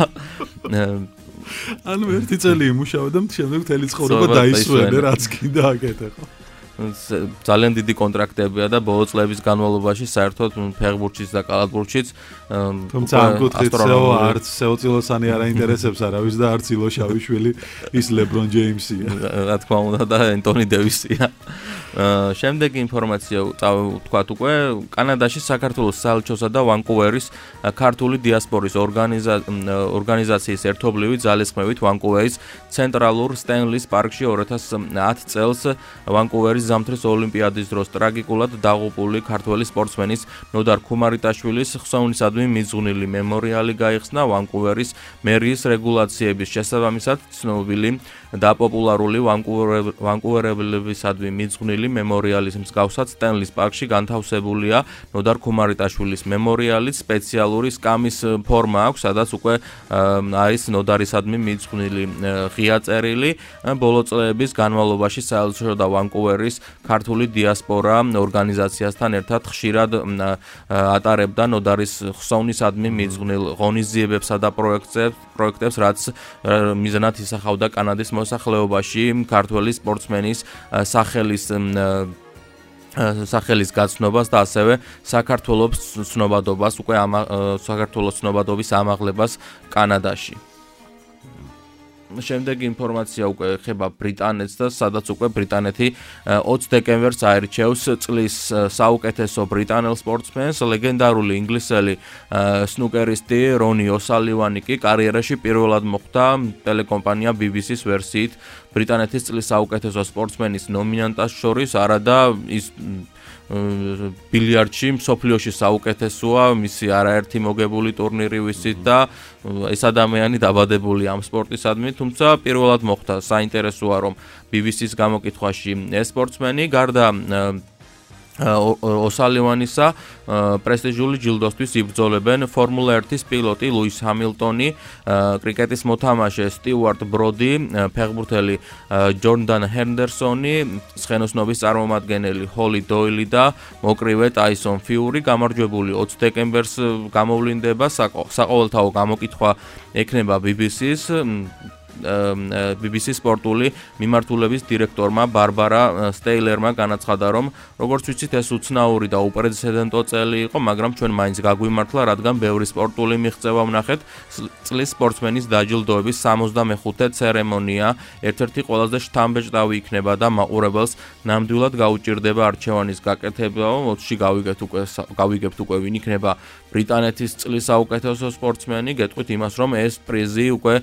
C: ანუ 1 წელი იმუშავა და შემდეგ მთელი ცხოვრება დაისვენე, რაც კიდე აკეთე ხო?
G: ძალიან დიდი კონტრაქტებია და ბოლო წლების განმავლობაში საერთოდ ფეხბურთშიც და კალათბურთშიც
C: თუმცა ამ კუთხით არც სეოწილოსანი არ აინტერესებს არავის და არც ილოშავილ ის LeBron James-ია.
G: რა თქმა უნდა და ენტონი დევისია. შემდეგი ინფორმაცია ვთქვათ უკვე კანადაში საქართველოს საელჩოსა და ვანკუვერის ქართული დიასპორის ორგანიზაციის ერთობლივი ძალისხმევით ვანკუვერის ცენტრალურ სტენლის პარკში 2010 წელს ვანკუვერის ზამთრის ოლიმპიადის დროს ტრაგიკულად დაღუპული ქართველი სპორტსმენის ნოდარ ქუმარიტაშვილის ხსოვნისადმი მიძღვნილი მემორიალი გაიხსნა. ვანკუვერის მერიის რეგულაციების შესაბამისად ცნობილი და პოპულარული ვანკუვერელებისადმი მიძღვნილი მემორიალის მსგავსად სტენლის პარკში განთავსებულია ნოდარ ქუმარიტაშვილის მემორიალიც. სპეციალური სკამის ფორმა აქვს, სადაც უკვე არის ნოდარისადმი მიძღვნილი ღია წერილი. ბოლო წლების განმავლობაში საელჩო და ვანკუვერის ქართული დიასპორა ორგანიზაციასთან ერთად ხშირად ატარებდა ნოდარის ხსოვნისადმი მიძღვნილ ღონისძიებებსა და პროექტებს, რაც მიზანად ისახავდა კანადის მოსახლეობაში ქართველი სპორტსმენის სახელის გაცნობას და ასევე საქართველოს ცნობადობას, უკვე საქართველოს ცნობადობის ამაღლებას კანადაში. შემდეგი ინფორმაცია უკვე ეხება ბრიტანეთს და სადაც უკვე ბრიტანეთი 20 დეკემბერს აირჩევს წლის საუკეთესო ბრიტანელ სპორტსმენს. ლეგენდარული ინგლისელი სნუკერისტი რონი ოსალივანი კი კარიერაში პირველად მოხვდა ტელეკომპანია BBC-ის ვერსიით ბრიტანეთის წლის საუკეთესო სპორტსმენის ნომინანტას შორის, არადა ის ბილიარდში მსოფლიოში საუკეთესოა, მისი არაერთი მოგებული ტურნირი ვისით და ეს ადამიანი დაბადებული ამ სპორტისადმი, თუმცა პირველად მოხდა საინტერესოა რომ BBC-ს გამოკითხვაში ეს სპორტსმენი გარდა ოსალივანისა პრესტიჟული ჯილდოსთვის იბრძოლებენ ფორმულა 1-ის პილოტი ლუის ჰამილტონი, კრიკეტის მოთამაშე სტიუარტ ბროდი, ფეხბურთელი ჯორდან ჰენდერსონი, ცხენოსნობის წარმომადგენელი ჰოლი დოილი და მოკრივე ტაისონ ფიური. გამარჯვებული 20 დეკემბერს გამოვლინდება, საყოველთაო გამოკითხვა ექნება BBC-ს. BBC სპორტული მიმართულების დირექტორმა ბარბარა სტეილერმა განაცხადა, რომ როგორც ვიცით, ეს უცნაური და უპრეცედენტო წელი იყო, მაგრამ ჩვენ მაინც გაგვიმართლა, რადგან ბევრი სპორტული მიღწევა ვნახეთ. წლის სპორტსმენის დაჯილდოების 65-ე ცერემონია ერთ-ერთი ყველაზე შთამბეჭდავი იქნება და მაყურებელს ნამდვილად გაუჭირდება არჩევანის გაკეთება. მოდში გავიგებთ უკვე ვინ იქნება ბრიტანეთის წლის საუკეთესო სპორტსმენი. გეტყვით იმას, რომ ეს პრიზი უკვე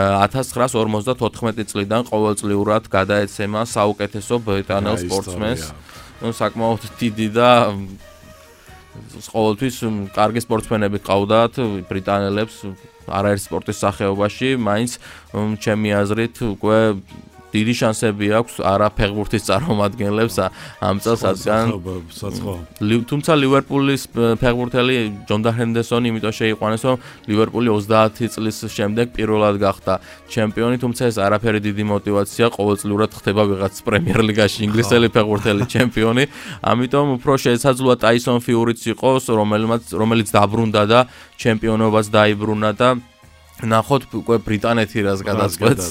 G: 1954 წლიდან ყოველწლიურად გადაეცემა საუკეთესო ბრიტანელ სპორტსმენს. საკმაოდ დიდი და ყოველთვის კარგი სპორტსმენები ყავდათ ბრიტანელებს არაერთ სპორტის სახეობაში, მაინც ჩემი აზრით უკვე დიდი შანსები აქვს არა ფეხბურთის წარმომადგენლებს ამ წელს, რადგან თუმცა ლივერპულის ფეხბურთელი ჯორდან ჰენდერსონი იმიტომ შეიყვანეს, რომ ლივერპული 30 წლის შემდეგ პირველად გახდა ჩემპიონი, თუმცა ეს არაფერი დიდი мотиваცია, ყოველწლიურად ხდება ვიღაც პრემიერ ლიგაში ინგლისელი ფეხბურთელი ჩემპიონი, ამიტომ უფრო შესაძლოა ტაისონ ფიურიც იყოს, რომელიც დაბრუნდა და ჩემპიონობას დაიბრუნა და ნახოთ უკვე ბრიტანეთი რას გადაწყვეტს.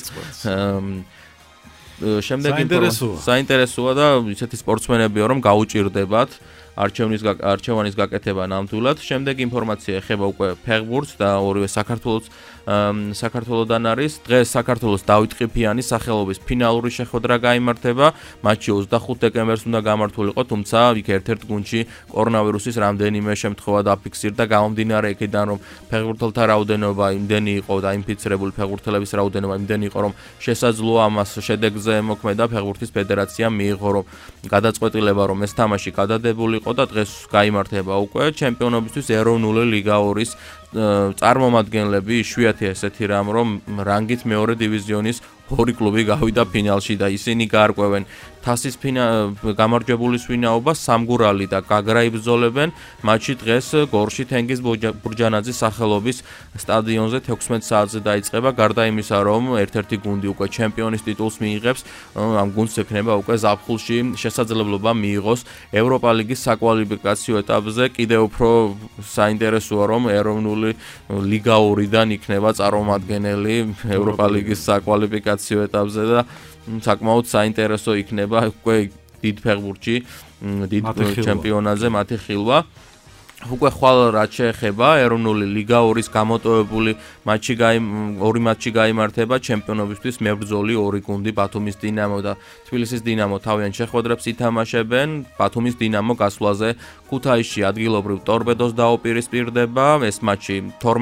G: საინტერესოა და ისეთი სპორტსმენებია, რომ გაუჭირდებათ არჩევანის გაკეთება ნამდვილად. შემდეგი ინფორმაცია ეხება უკვე ფეხბურთს და ორივე საქართველოსდან არის. დღეს საქართველოს დავით ყიფიანის სახელობის ფინალური შეხვედრა გაიმართება. მატჩი 25 დეკემბერს უნდა გამართულიყო, თუმცა იქ ერთ-ერთ გუნდში კორონავირუსის რამდენიმე შემთხვევა დაფიქსირდა. გამომდინარე იქიდან, რომ ფეხბურთელთა რაოდენობა იმდენი იყო და ინფიცირებული ფეხბურთელების რაოდენობა იმდენი იყო, რომ შესაძლოა ამას შედეგზე მოქმედა ფეხბურთის ფედერაციამ მიიღო, რომ გადაწყვეტილება, რომ ეს თამაში გადადებული და დღეს გაიმართება უკვე ჩემპიონობისთვის ეროვნული ლიგა 2-ის წარმომადგენლები, იშვიათი ესეთი რამ, რომ რანგით მეორე დივიზიონის ორი კლუბი გავიდა ფინალში და ისინი გაარკვევენ თასის გამარჯვებულის ვინაობას. სამგურალი და გაგრა იბრძოლებენ. მატჩი დღეს გორში თენგიზ ბურჯანაძის სახელობის სტადიონზე 16 საათზე დაიწყება. გარდა იმისა, რომ ერთ-ერთი გუნდი უკვე ჩემპიონის ტიტულს მიიღებს, ამ გუნდს ექნება უკვე ზაფხულში შესაძლებლობა მიიღოს ევროპა ლიგის საკვალიფიკაციო ეტაპზე. კიდევ უფრო საინტერესოა, რომ ეროვნული ლიგა 2-დან იქნება წარმომადგენელი ევროპა ლიგის საკვალიფიკაციო ეტაპზე და საკმაოდ საინტერესო იქნება უკვე დიდ ფეხბურთში, დიდ ჩემპიონატზე მათი ხილვა. უკვე ხვალ რაც შეეხება ეროვნული ლიგა 2-ის გამოტოვებული ორი მატჩი გაიმართება. ჩემპიონობისთვის მებრძოლი ორი გუნდი, ბათუმის დინამო და თბილისის დინამო თავიანთ შეხვედრებს ითამაშებენ. ბათუმის დინამო გასვლაზე ქუთაისში ადგილობრივ ტორპედოს დაუპირისპირდება. ეს მატჩი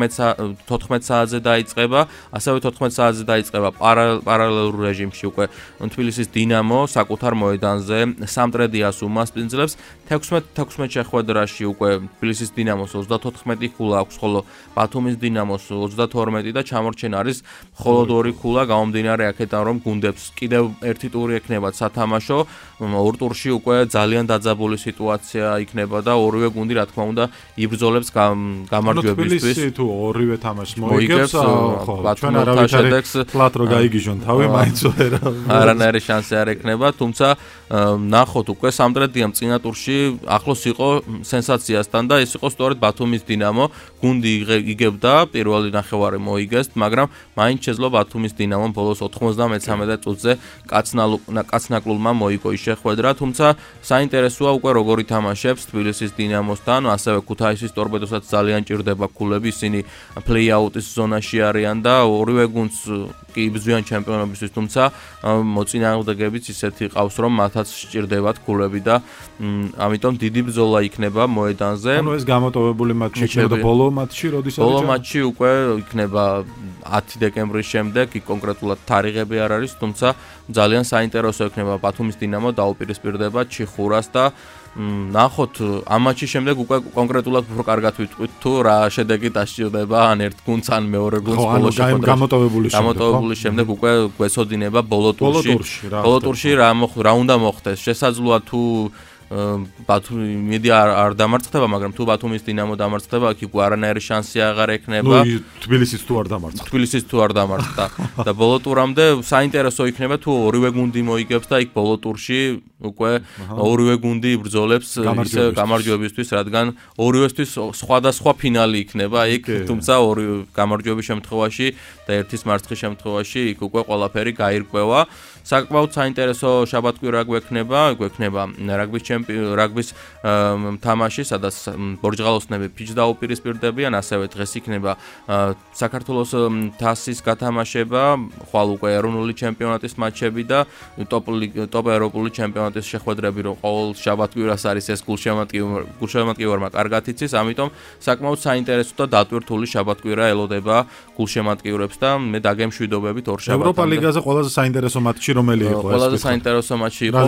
G: 14 საათზე დაიწყება, ასევე 14 საათზე დაიწყება პარალელურ რეჟიმში უკვე თბილისის დინამო საკუთარ მოედანზე სამტრედიას უმასპინძლებს. 16 შეხვედრაში უკვე თბილისის დინამოს 34 ქულა აქვს, ხოლო ბათუმის დინამოს 32 და ჩამორჩენ არის მხოლოდ 2 ქულა. გამომდინარე აქედან, რომ გუნდებს კიდევ ერთი ტური ექნებათ სათამაშო, ორ ტურში უკვე ძალიან დაძაბული სიტუაცია იქნება და ორივე გუნდი რა თქმა უნდა იბრძოლებს გამარჯვებისთვის.
C: თბილისი თუ ორივე თამაშს მოიგებს, ხო, ჩვენ არავითარი ფლატ რო გაიგიჟონ თავი, მაინც
G: არანაირი შანსი არ ექნება, თუმცა ნახოთ უკვე სამტრედიამ წინა ტურში ახლოს იყო სენსაციასთან და ეს იყო სწორედ ბათუმის დინამო. გუნდი იგებდა პირველი ნახევარი მოიგეს, მაგრამ მაინც შეძლო ბათუმის დინამომ ბოლოს 93 წუთზე კაცნაკლულმა მოიგო ის შეხვედრა, თუმცა საინტერესოა უკვე როგორ ითამაშებს თბილისის დინამოსთან, ასევე ქუთაისის ტორპედოსაც ძალიან ჭირდება ქულები, ისინი პლეი-აუტის ზონაში არიან და ორივე გუნდს კი იბრძვიან ჩემპიონობისთვის, თუმცა მოწინააღმდეგებიც ისეთი ყავს, რომ მათაც სჭირდებათ ქულები და ამიტომ დიდი ბრძოლა იქნება მოედანზე.
C: ანუ ეს გამოტოვებული მატჩი იქნება ბოლო მატჩი, როდის არის?
G: ბოლო მატჩი უკვე იქნება 10 დეკემბრის შემდეგ, იქ კონკრეტულად თარიღები არ არის, თუმცა ძალიან საინტერესო იქნება. ბათუმის დინამო დაუპირისპირდება ჩიხურას და ნახოთ ამ მაჩის შემდეგ უკვე კონკრეტულად უფრო კარგად ვიტყვით თუ რა შედეგი დასჭირდება ან ერთ გუნდს ან მეორე გუნდს ბოლოში გამოტოვებული შემდეგ უკვე გვეცოდინება ბოლო ტურში რა უნდა მოხდეს შესაძლოა თუ ბათუმი მედი არ დამარცხდება, მაგრამ თუ ბათუმის დინამო დამარცხდება, იქ უკვე არანაირი შანსი აღარ ექნება.
C: თბილისიც თუ არ დამარცხდა.
G: და ბოლო ტურამდე საინტერესო იქნება თუ ორივე გუნდი მოიგებს და იქ ბოლო ტურში უკვე ორივე გუნდი იბრძოლებს ისე გამარჯვებისთვის, რადგან ორივესთვის სხვადასხვა ფინალი იქნება იქ, თუმცა ორი გამარჯვების შემთხვევაში და ერთის მარცხის შემთხვევაში იქ უკვე ყველაფერი გაირკვევა. საკმაოდ საინტერესო შაბათ-კვირა გვექნება რაგბის თამაში, სადაც ბორჯღალოსნები ფიჯს დაუპირისპირდებიან, ასევე დღეს იქნება საქართველოს თასის გათამაშება, ხვალ უკვე ეროვნული ჩემპიონატის მატჩები და ტოპ ევროპული ჩემპიონატის შეხვედრები, რომ ყოველ შაბათ-კვირას არის ეს გულშემატკივარმა კარგად იცის, ამიტომ საკმაოდ საინტერესო და დატვირთული შაბათ-კვირა ელოდება გულშემატკივრებს და მე დაგემშვიდობებით ორ შაბათამდე.
C: ევროპა ლიგაზე ყველაზე საინტერესო მატჩი რომელი იყო ეს?
G: ყველაზე საინტერესო მატჩი იყო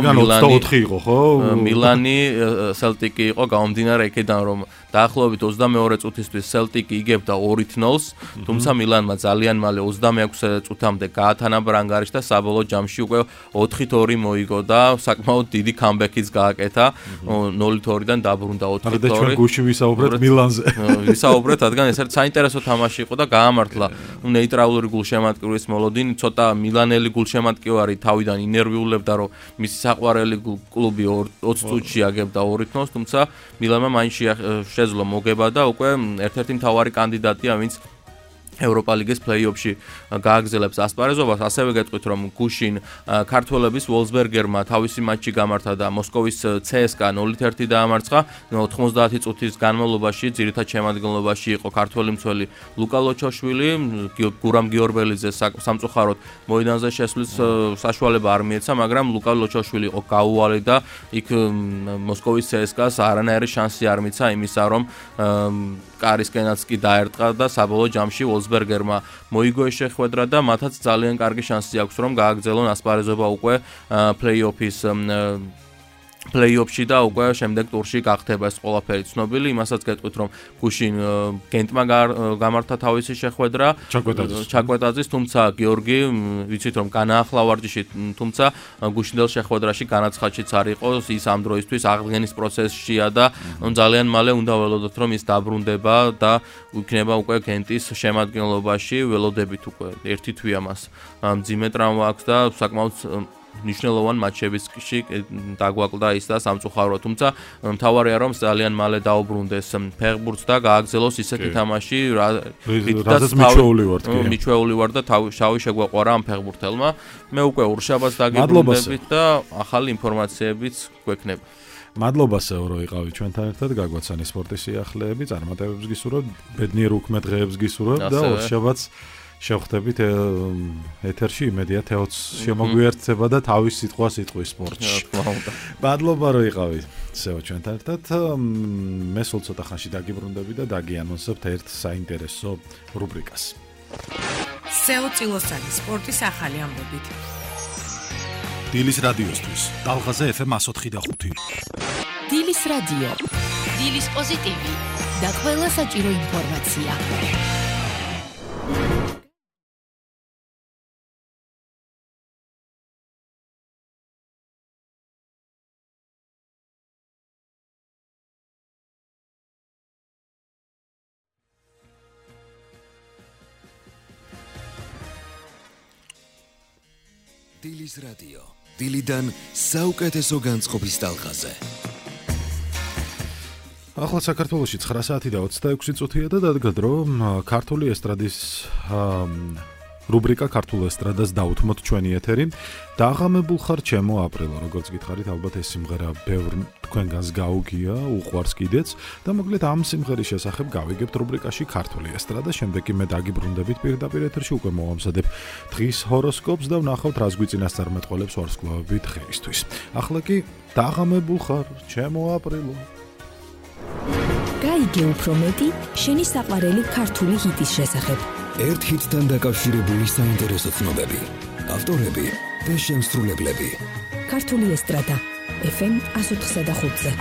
G: მილანი სელტიკი იყო გამომდინარე იქიდან რომ დაახლოებით 22 წუთისთვის სელტიკი იგებდა 2-0-ს, თუმცა მილანმა ძალიან მალე 26 წუთამდე გაათანაბრა ანგარიში და საბოლოო ჯამში უკვე 4-2 მოიგო და საკმაოდ დიდი კამბექიც გააკეთა 0-2-დან დაბრუნდა 4-2.
C: და ჩვენ გუშინ ვისაუბრეთ მილანზე.
G: ვისაუბრეთ, რადგან ეს ერთ საინტერესო თამაში იყო და გაამართლა ნეიტრალური გულშემატკივრის მოლოდინი, ცოტა მილანელი გულშემატკივარი თავიდან ინერვიულებდა რომ მისი საყვარელი კლუბი 20 წუთში აგებდა 2-0-ს, თუმცა მილანმა მაინც შეძლო მოგება და უკვე ერთ-ერთი მთავარი კანდიდატია, ვინც ევროპა ლიგის პლეი-ოფში გააგრძელებს ასპარეზობას. ასევე გეტყვით, რომ გუშინ ქართველების ვოლსბერგერმა თავისი მატჩი გამართა და მოსკოვის CSKA 0-1 დაამარცხა. 90 წუთის განმავლობაში ძირითად შემადგენლობაში იყო ქართველი მცველი ლუკა ლოჩოშვილი, გურამ გიორბელიძე სამწუხაროდ მოედანზე შესვლის საშუალება არ მიეცა, მაგრამ ლუკა ლოჩოშვილი იყო გაუვალი და იქ მოსკოვის CSKA-ს არანაირი შანსი არ მიცა იმისა, რომ კარისკენაც კი დაერტყა და საბოლოო ჯამში ვოლსბერგერმა მოიგო ეს შეხვედრა და მათაც ძალიან კარგი შანსი აქვს რომ გააგრძელონ ასპარეზობა უკვე პლეი-ოფში და უკვე შემდეგ ტურში გახდება ეს ყველაფერი ცნობილი. იმასაც გეტყვით რომ გუშინ გენტმა გამართა თავისი შეხვედრა ჩაკვეტაძის, თუმცა გიორგი ვიცით რომ განაახლა ვარჯიში, თუმცა გუშინდელ შეხვედრაში განაცხადშიც არ იყო, ის ამ დროისთვის აღდგენის პროცესშია და ძალიან მალე უნდა ველოდოთ რომ ის დაბრუნდება და იქნება უკვე გენტის შემადგენლობაში. ველოდებით უკვე ერთი თვია მას მძიმე ტრავმა აქვს და საკმაოდ ნიშნულოვან მატჩებში დაგვაკლდა ის და სამწუხარო, თუმცა მთავარია რომ ძალიან მალე დაუბრუნდეს ფეხბურთს და გააგრძელოს ისეთი თამაში, რადგან მიჩვეული ვარ და შავი შეგვაყვარა ამ ფეხბურთელმა. მე უკვე ორშაბათს დაგიბრუნდებით და ახალი ინფორმაციებიც გვექნება.
C: მადლობა სევრო, იყავი ჩვენთან ერთად, გაგვაცანი სპორტის სიახლეები, წარმატებებს გისურვებ, ბედნიერ უქმე დღეებს გისურვებ და ორშაბათს შევხვდებით ეთერში, იმედია თეოც შემოგვიერთება და თავის სიტყვას იტყვის სპორტში. მადლობა რომ იყავი სევო ჩვენთან ერთად. მე სულ ცოტა ხანში დაგიბრუნდები და დაგიანონსებთ ერთ საინტერესო რუბრიკას.
D: სევო წილოსანი სპორტის ახალი ამბებით.
C: დილის რადიოსთვის ტალღაზე FM 104.5.
A: დილის რადიო. დილის პოზიტივი და ყველა საჭირო ინფორმაცია.
B: დილის რადიო. დილიდან საუკეთესო განწყობის ტალღაზე.
C: ახლა საქართველოში 9 საათი და 26 წუთია და დადგა დრო ქართული ესტრადის რუბრიკა ქართულ ესტრადას დაუთმოთ ჩვენი ეთერი. დაღამებულ ხარ ჩემო აპრილო, როგორც გითხარით, ალბათ ეს სიმღერა ბევრ თქვენგანს გაუგია, უყვარს კიდეც და მოკლედ ამ სიმღერის შესახებ გავიგებთ რუბრიკაში ქართული ესტრადა. შემდეგ კი მე დაგიბრუნდებით პირდაპირ ეთერში, უკვე მოვამზადებ დღის ჰოროსკოპს და ვნახავთ რას გვიწინასწარმეტყველებს ვარსკვლავები დღეისთვის. ახლა კი დაღამებულ ხარ ჩემო აპრილო.
H: გაიგე უფრო მეტი შენი საყვარელი ქართული ჰიტის შესახებ.
B: ერთ ჰიტთან დაკავშირებული საინტერესო ცნობები, ავტორები და შემსრულებლები.
H: ქართული ესტრადა FM 104.5-ზე.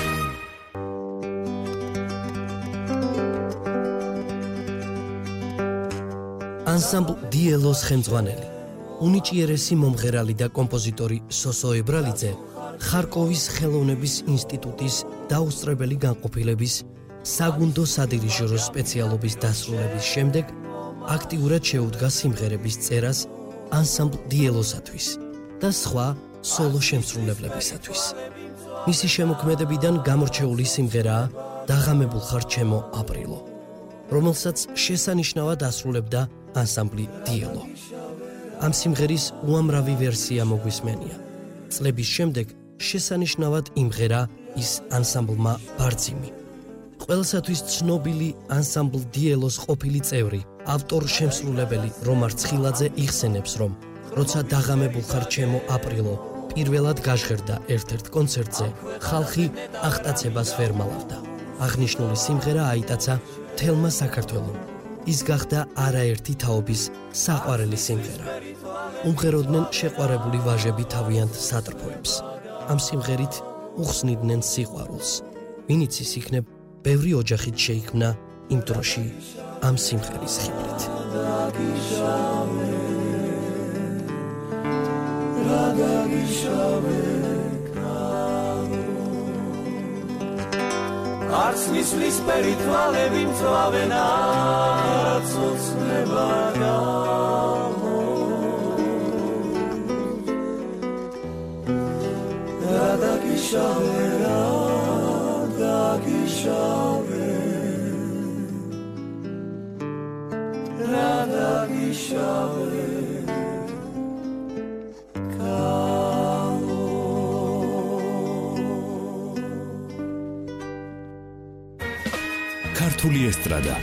I: ანსამბლ დიელოს ხელმძღვანელი, უნიჭიერესი მომღერალი და კომპოზიტორი სოსო ებრალიძე ხარკოვის ხელოვნების ინსტიტუტის დაუსწრებელი განყოფილების საგუნდო სადირიჟორო სპეციალობის დასრულების შემდეგ აქტიურად შეუდგა სიმღერების წერას ანსამბლ დიელოსათვის და სხვა სოლო შემსრულებლებისათვის. მისი შემოქმედებიდან გამორჩეული სიმღერაა „დაღამებულ ხარ ჩემო აპრილო“, რომელსაც შესანიშნავად ასრულებდა ანსამბლი დიელო. ამ სიმღერის უამრავი ვერსია მოგვისმენია. წლების შემდეგ შესანიშნავად იმღერა ის ანსამბლმა ბარძიმი. ყველასათვის ცნობილი ანსამბლ დიელოს ყოფილი წევრი, ავტორ-შემსრულებელი რომარ ცხილაძე იხსენებს, რომ როცა დაღამებულ ხარ ჩემო აპრილო პირველად გაჟღერდა ერთ-ერთ კონცერტზე, ხალხი აღტაცებას ვერ მალავდა. აღნიშნული სიმღერა აიტაცა მთელმა საქართველომ. ის გახდა არაერთი თაობის საყვარელი სიმღერა. უმღეროდნენ შეყვარებული ვაჟები თავიანთ სატრფოებს. ამ სიმღერით უხსნიდნენ სიყვარულს. ვინიც ის იქნებ, ბევრი ოჯახით შეიქმნა იმ დროში ამ სიმღერის ხიბლით.
J: არც მისლის პერი თვალები მწვავენ არც ოცნება გამო რა დაგიშავე
B: ქართული ესტრადა.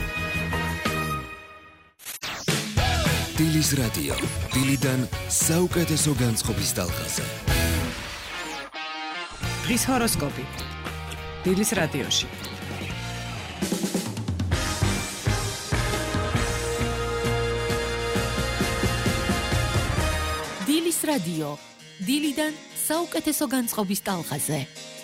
B: დილის რადიო, დილიდან საუკეთესო განწყობის ტალღაზე.
D: დღის ჰოროსკოპი. დილის რადიოში.
A: დილის რადიო, დილიდან საუკეთესო განწყობის ტალღაზე.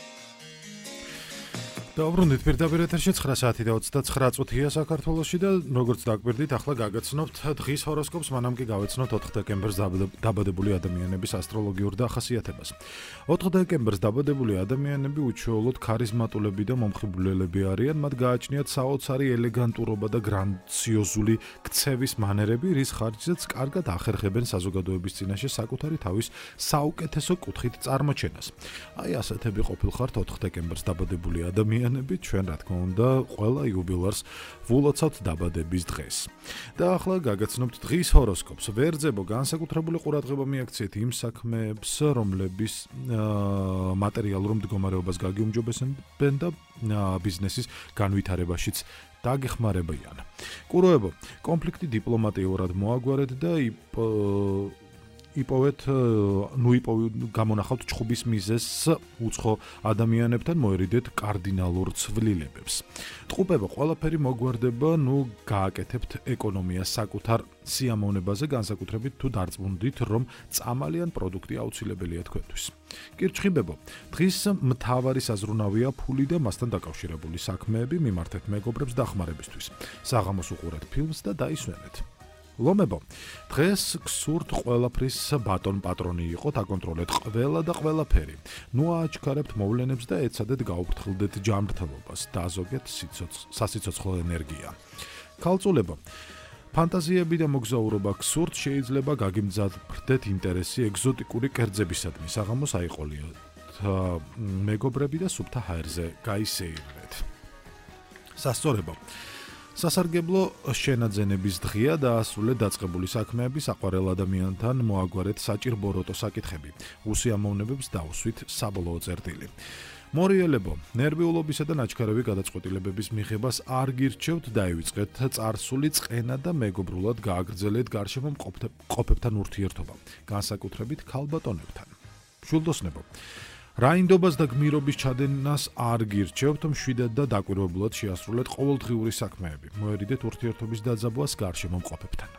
C: დაუბრუნდით პირდაპირ ეთერში 9 საათი და 29 წუთია საქართველოში და როგორც დაგვირდით, ახლა გაგაცნობთ დღის ჰოროსკოპს, მანამ კი გავეცნოთ 4 დეკემბერს დაბადებული ადამიანების ასტროლოგიურ დახასიათებას. 4 დეკემბერს დაბადებული ადამიანები უჩვეულოდ ქარიზმატულები და მომხიბვლელები არიან, მათ გააჩნიათ საოცარი ელეგანტურობა და გრანდიოზული ქცევის მანერები, რის ხარჯზეც კარგად ახერხებენ საზოგადოების წინაშე საკუთარი თავის საუკეთესო კუთხით წარმოჩენას. აი ასეთები ყოფილხართ 4 დეკემბერს დაბადებული ადამიანები. ჩვენ რა თქმა უნდა ყველა იუბილარს ვულოცავთ დაბადების დღეს. და ახლა გაგაცნობთ დღის ჰოროსკოპს. ვერძებო, განსაკუთრებული ყურადღება მიაქციეთ იმ საქმეებს, რომლების მატერიალურ მდგომარეობას გაგიუმჯობესებენ და ბიზნესის განვითარებაშიც დაგეხმარებიან. კუროებო, კონფლიქტი დიპლომატიურად მოაგვარეთ და იპოვეთ გამონახავთ ჩხუბის მიზეზს უცხო ადამიანებთან, მოერიდეთ კარდინალურ ცვლილებებს. ტყუპებო, ყველაფერი მოგვარდება, გააკეთებთ ეკონომიას საკუთარ სიამოვნებაზე, განსაკუთრებით თუ დარწმუნდით, რომ წამალი ან პროდუქტი აუცილებელია თქვენთვის. კირჩხიბებო, დღის მთავარი საზრუნავია ფული და მასთან დაკავშირებული საქმეები, მიმართეთ მეგობრებს დახმარებისთვის. საღამოს უყურეთ ფილმს და დაისვენეთ. ლომებო, დღეს გსურთ ყველაფრის ბატონ პატრონი იყოთ, აკონტროლეთ ყველა და ყველაფერი. აჩქარებთ მოვლენებს და ეცადეთ გაუფრთხილდეთ ჯანმრთელობას, დაზოგეთ სასიცოცხლო ენერგია. ქალწულებო, ფანტაზიები და მოგზაურობა გსურთ, შეიძლება გაგიმგზავრდეთ ინტერესი ეგზოტიკური კერძებისადმი. საღამოს აიყოლიოთ მეგობრები და სუფთა ჰაერზე გაისეირნეთ. სასწორებო, სასარგებლო შენაძენების დღეა და ასრულეთ დაწყებული საქმეები, საყვარელ ადამიანთან მოაგვარეთ საჭირბოროტო საკითხები. უსიამოვნებებს დაუსვით საბოლოო წერტილი. მორიელებო, ნერვიულობისა და ნაჩქარევი გადაწყვეტილებების მიღებას არ გირჩევთ, დაივიწყეთ წარსული წყენა და მეგობრულად გააგრძელეთ გარშემო მყოფებთან ურთიერთობა, განსაკუთრებით ქალბატონებთან. მშვილდოსნებო, რაინდობას და გმირობის ჩადენას არ გირჩევთ, მშვიდად და დაკვირვებულად შეასრულეთ ყოველდღიური საქმეები, მოერიდეთ ურთიერთობის დაძაბვას გარშემო მყოფებთან.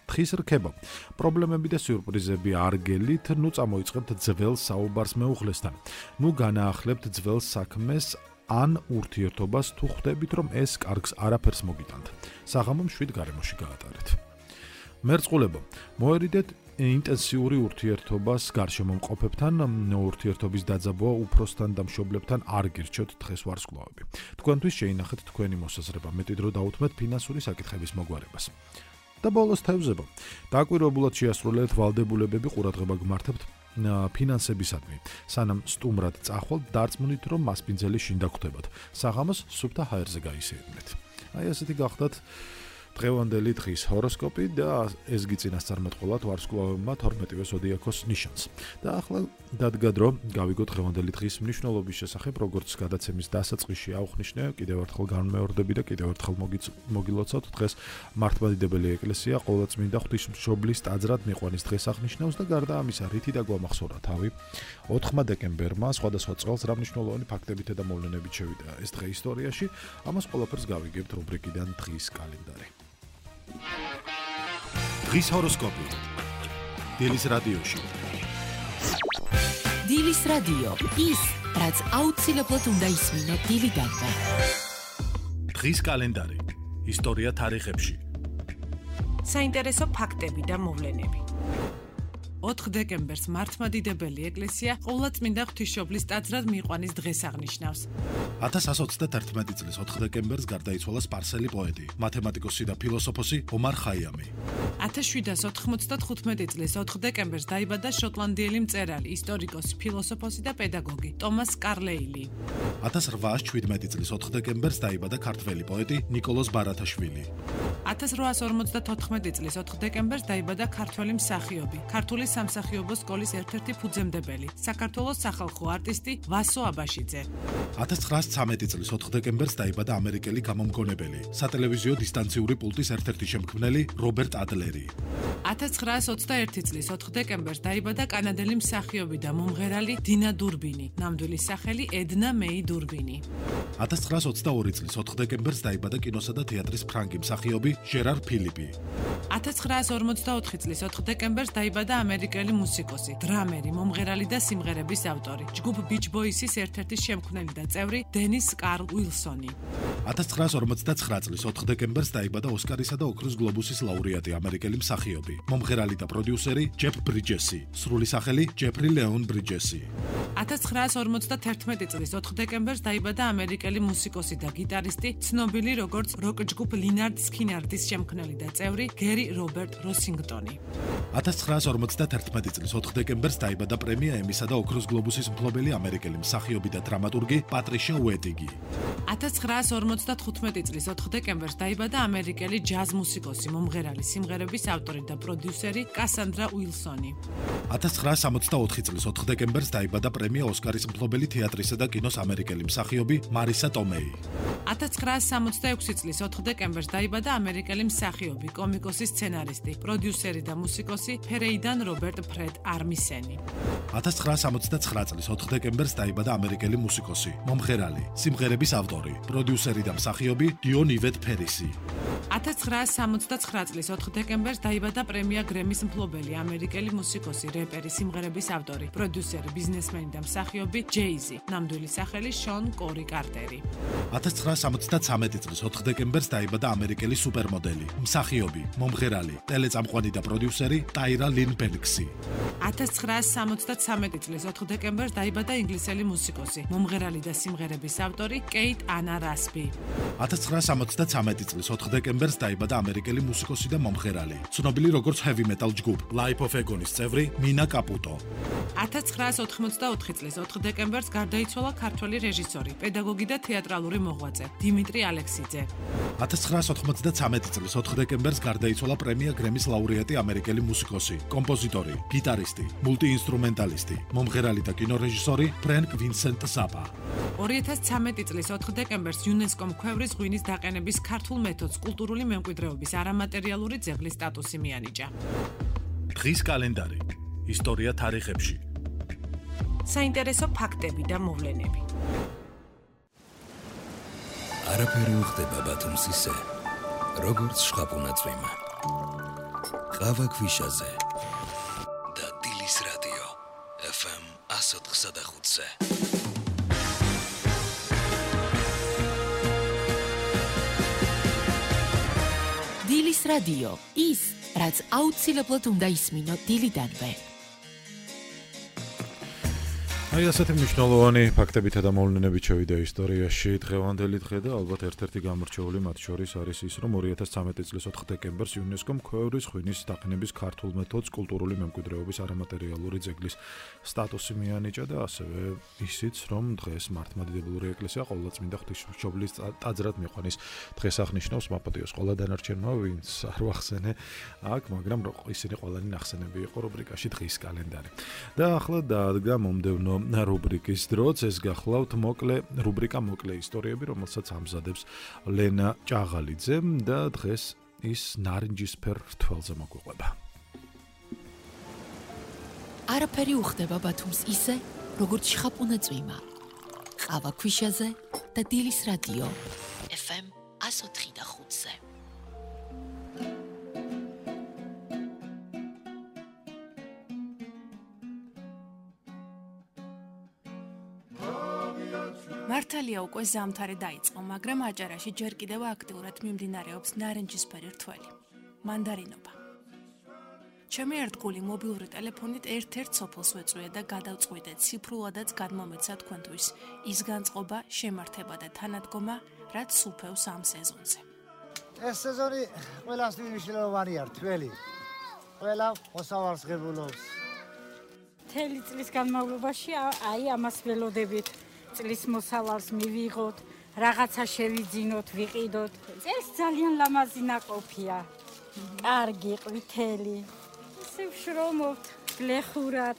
C: თხის რქება. პრობლემები და სიურპრიზები არ გელით, ნუ წამოიწყებთ ძველ საუბარს მეუღლესთან. ნუ განაახლებთ ძველ საქმეს ან ურთიერთობას თუ ხვდებით, რომ ეს კარგს არაფერს მოგიტანთ. საღამომ 7 გარემოში გაატარეთ. მერწყულებო, მოერიდეთ ინტენსიური ურთიერთობას გარშემომყოფებთან, ურთიერთობის დაძაბვა უფროსთან და მშობლებთან არ გირჩევთ დღეს ვარსკვლავები. თქვენთვის შეინახეთ თქვენი მოსაზრება, მეტი დრო დაუთმეთ ფინანსური საკითხების მოგვარებას. და ბოლოს თევზებო, დაკვირვებულად შეასრულეთ ვალდებულებები, ყურადღება გმართებთ ფინანსებისადმი, სანამ სტუმრად წახვალთ, დარწმუნდით, რომ მასპინძელი შინ დაგვხვდებათ. საღამოს სუფთა ჰაერზე გაისეირნეთ. აი ასეთი გახდათ დღევანდელი დღის ჰოროსკოპი და ეს გიწინასწარმეტყველად ვარსკვლავებმა 12-ვე ზოდიაქოს ნიშანს. და ახლა დადგა დრო გავიგოთ დღევანდელი დღის მნიშვნელობის შესახებ, როგორც გადაცემის დასაწყისში აუხნიშნე, კიდევ ერთხელ განმეორდები და კიდევ ერთხელ მოგილოცავთ დღეს მართლმადიდებელი ეკლესია ყოვლადწმინდა ღვთისმშობლის ტაძრად მიყვანის დღეს აღნიშნავს და გარდა ამისა რითი დაგვამახსოვრა თავი 4 დეკემბერმა სხვადასხვა წელს რა მნიშვნელოვანი ფაქტებითა და მოვლენებით შევიდა ეს დღე ისტორიაში, ამას ყველაფერს გავიგებთ რუბრიკიდან დღის კალენდარი. დღის ჰოროსკოპი დილის რადიოში.
A: დილის რადიო ის რაც აუცილებლად უნდა ისმინო დილიდანვე.
C: დღის კალენდარი ისტორია თარიღებში.
D: საინტერესო ფაქტები და მოვლენები. 4 დეკემბერს მართლმადიდებელი ეკლესია ყოვლადწმინდა ღვთისმშობლის ტაძრად მიყვანის დღეს აღნიშნავს.
C: 1121 წლის 4 დეკემბერს გარდაიცვალა სპარსელი პოეტი, მათემატიკოსი და ფილოსოფოსი ომარ ხაიამი.
D: 1795 წლის 4 დეკემბერს დაიბადა შოტლანდიელი მწერალი, ისტორიკოსი, ფილოსოფოსი და პედაგოგი ტომას კარლეილი.
C: 1817 წლის 4 დეკემბერს დაიბადა ქართველი პოეტი ნიკოლოზ ბარათაშვილი.
D: 1854 წლის 4 დეკემბერს დაიბადა ქართველი მსახიობი, ქართული სამსახიობო სკოლის ერთ-ერთი ფუძემდებელი, საქართველოს სახალხო არტისტი ვასო აბაშიძე.
C: 1913 წლის 4 დეკემბერს დაიბადა ამერიკელი გამომგონებელი, სატელევიზიო დისტანციური პულტის ერთ-ერთი შემქმნელი რობერტ ადლერი.
D: 1921 წლის 4 დეკემბერს დაიბადა კანადელი მსახიობი და მომღერალი დინა დურბინი, ნამდვილი სახელი ედნა მეი დურბინი.
C: 1922 წლის 4 დეკემბერს დაიბადა კინოსა და თეატრის ფრანგი მსახიობი ჟერარ ფილიპი.
D: 1944 წლის 4 დეკემბერს დაიბადა ამერიკელი მუსიკოსი, დრამერი, მომღერალი და სიმღერების ავტორი, ჯგუფ ბიჩ ბოისის ერთ-ერთი შემქმნელი და წევრი დენის კარლ უილსონი.
C: 1959 წლის 4 დეკემბერს დაიბადა ოსკარისა და ოქროს გლობუსის ლაურეატი, ამერიკელი მსახიობი, მომღერალი და პროდიუსერი ჯეფ ბრიჯესი, სრული სახელი ჯეფრი ლეონ ბრიჯესი.
D: 1951 წლის 4 დეკემბერს დაიბადა ამერიკელი მუსიკოსი და გიტარისტი, ცნობილი როგორც როკ ჯგუფ ლინარდ სკინარდის შემქმნელი და წევრი გერი რობერტ როსინგტონი.
C: 1951 წლის 4 დეკემბერს დაიბადა პრემია ემისა და ოქროს გლობუსის მფლობელი ამერიკელი მსახიობი და დრამატურგი პატრიშა უეტიგი.
D: 1955 წლის 4 დეკემბერს დაიბადა ამერიკელი ჯაზ მუსიკოსი, მომღერალი, სიმღერების ავტორი და პროდიუსერი კასანდრა უილსონი.
C: 1964 წლის 4 დეკემბერს დაიბადა პრემია ოსკარის მფლობელი თეატრისა და კინოს ამერიკელი მსახიობი მარისა ტომეი.
D: 1966 წლის 4 დეკემბერს დაიბადა ამერიკელი მსახიობი, კომიკოსი, სცენარისტი, პროდიუსერი და მუსიკოსი ფერეიდან რობერტ ფრედარმისენი.
C: 1969 წლის 4 დეკემბერს დაიბადა ამერიკელი მუსიკოსი, მომღერალი, სიმღერების ავტორი, პროდიუსერი და მსახიობი დიონ ივეტ ფერისი.
D: 1969 წლის 4 დეკემბერს დაიბადა პრემია გრემის მფლობელი ამერიკელი მუსიკოსი, რეპერი, სიმღერების ავტორი, პროდიუსერი, ბიზნესმენი და მსახიობი ჯეიზი, ნამდვილი სახელი შონ კორი კარტერი.
C: 1973 წლის 4 დეკემბერს დაიბადა ამერიკელი სუპერმოდელი, მსახიობი, მომღერალი, ტელეწამყვანი და პროდიუსერი ტაირა ლინ ბენქსი.
D: 1973 წლის 4 დეკემბერს დაიბადა ინგლისელი მუსიკოსი, მომღერალი და სიმღერების ავტორი კეიტ ანა რასბი.
C: 1973 წლის 4 დეკემბერს დაიბადა ამერიკელი მუსიკოსი და მომღერალი, ცნობილი როგორც heavy metal ჯგუფ Life of Egonis წევრი მინა კაპუტო.
D: 1984 წლის 4 დეკემბერს გარდაიცვალა ქართველი რეჟისორი, პედაგოგი და თეატრალური მოღვაწე დიმიტრი ალექსიძე.
C: 1993 წლის 4 დეკემბერს გარდაიცვალა პრემია გრემის ლაურეატი ამერიკელი მუსიკოსი, კომპოზიტორი, გიტარისტი, მულტიინსტრუმენტალისტი, მომღერალი და კინორეჟისორი ფრენკ ვინსენტ ზაპა.
D: 2013 წლის 4 დეკემბერს იუნესკომ ქვევრის ღვინის დაყენების ქართულ მეთოდს კულტურული მემკვიდრეობის არამატერიალური ძეგლის სტატუსი მიანიჭა.
C: დღის კალენდარი ისტორია თარიღებში.
D: საინტერესო ფაქტები და მოვლენები.
B: არაფერი უხდება ბათუმს ისე, როგორც შხაპუნა წვიმა. ყავა ქვიშაზე და დილის რადიო FM 104.5-ზე.
A: დილის რადიო ის, რაც აუცილებლად უნდა ისმინო დილიდანვე.
C: აი ასეთი მნიშვნელოვანი ფაქტებითა და მოვლენებით შევიდა ისტორიაში დღევანდელი დღე და ალბათ ერთ-ერთი გამორჩეული მათ შორის არის ის, რომ 2013 წლის 4 დეკემბერს იუნესკომ ქვევრის ღვინის დაყენების ქართულ მეთოდს კულტურული მემკვიდრეობის არამატერიალური ძეგლის სტატუსი მიანიჭა და ასევე ისიც, რომ დღეს მართლმადიდებლური ეკლესია ყოვლადწმინდა ღვთისმშობლის ტაძრად მიყვანის დღეს აღნიშნავს მაპატიოს ყველა დანარჩენმა, ვინც არ ვახსენე აქ, მაგრამ ისინი ყველანი ნახსენები იყო რუბრიკაში დღის კალენდარი. და ახლა დაადგა მომდევნო რუბრიკის დროც, ეს გახლავთ რუბრიკა მოკლე ისტორიები, რომელსაც ამზადებს ლენა ჭაღალიძე და დღეს ის ნარინჯისფერ რთველზე მოგვიყვება.
A: არაფერი უხდება ბათუმს ისე, როგორც შხაპუნა წვიმა. ყავა ქვიშაზე და დილის რადიო FM 104.5-ზე.
K: მართალია უკვე ზამთარი დაიწყო, მაგრამ აჭარაში ჯერ კიდევ აქტიურად მიმდინარეობს ნარინჯისფერი რთველი, მანდარინობა. ჩემი ერთგული მობილური ტელეფონით ერთ-ერთ სოფელს ვეწვია და გადავწყვიტე ციფრულადაც გადმომეცა თქვენთვის ის განწყობა, შემართება და თანადგომა, რაც სუფევს ამ სეზონზე.
L: ეს სეზონი ყველას მნიშვნელოვანია რთველი. ყველა მოსავალს ღებულობს.
M: მთელი წლის განმავლობაში აი ამას ველოდებით. წლის მოსავალს მივიღოთ, რაღაცა შევიძინოთ, ვიყიდოთ. წელს ძალიან ლამაზი ნაყოფია. კარგი, ყვითელი. ისე ვშრომობთ, გლეხურად.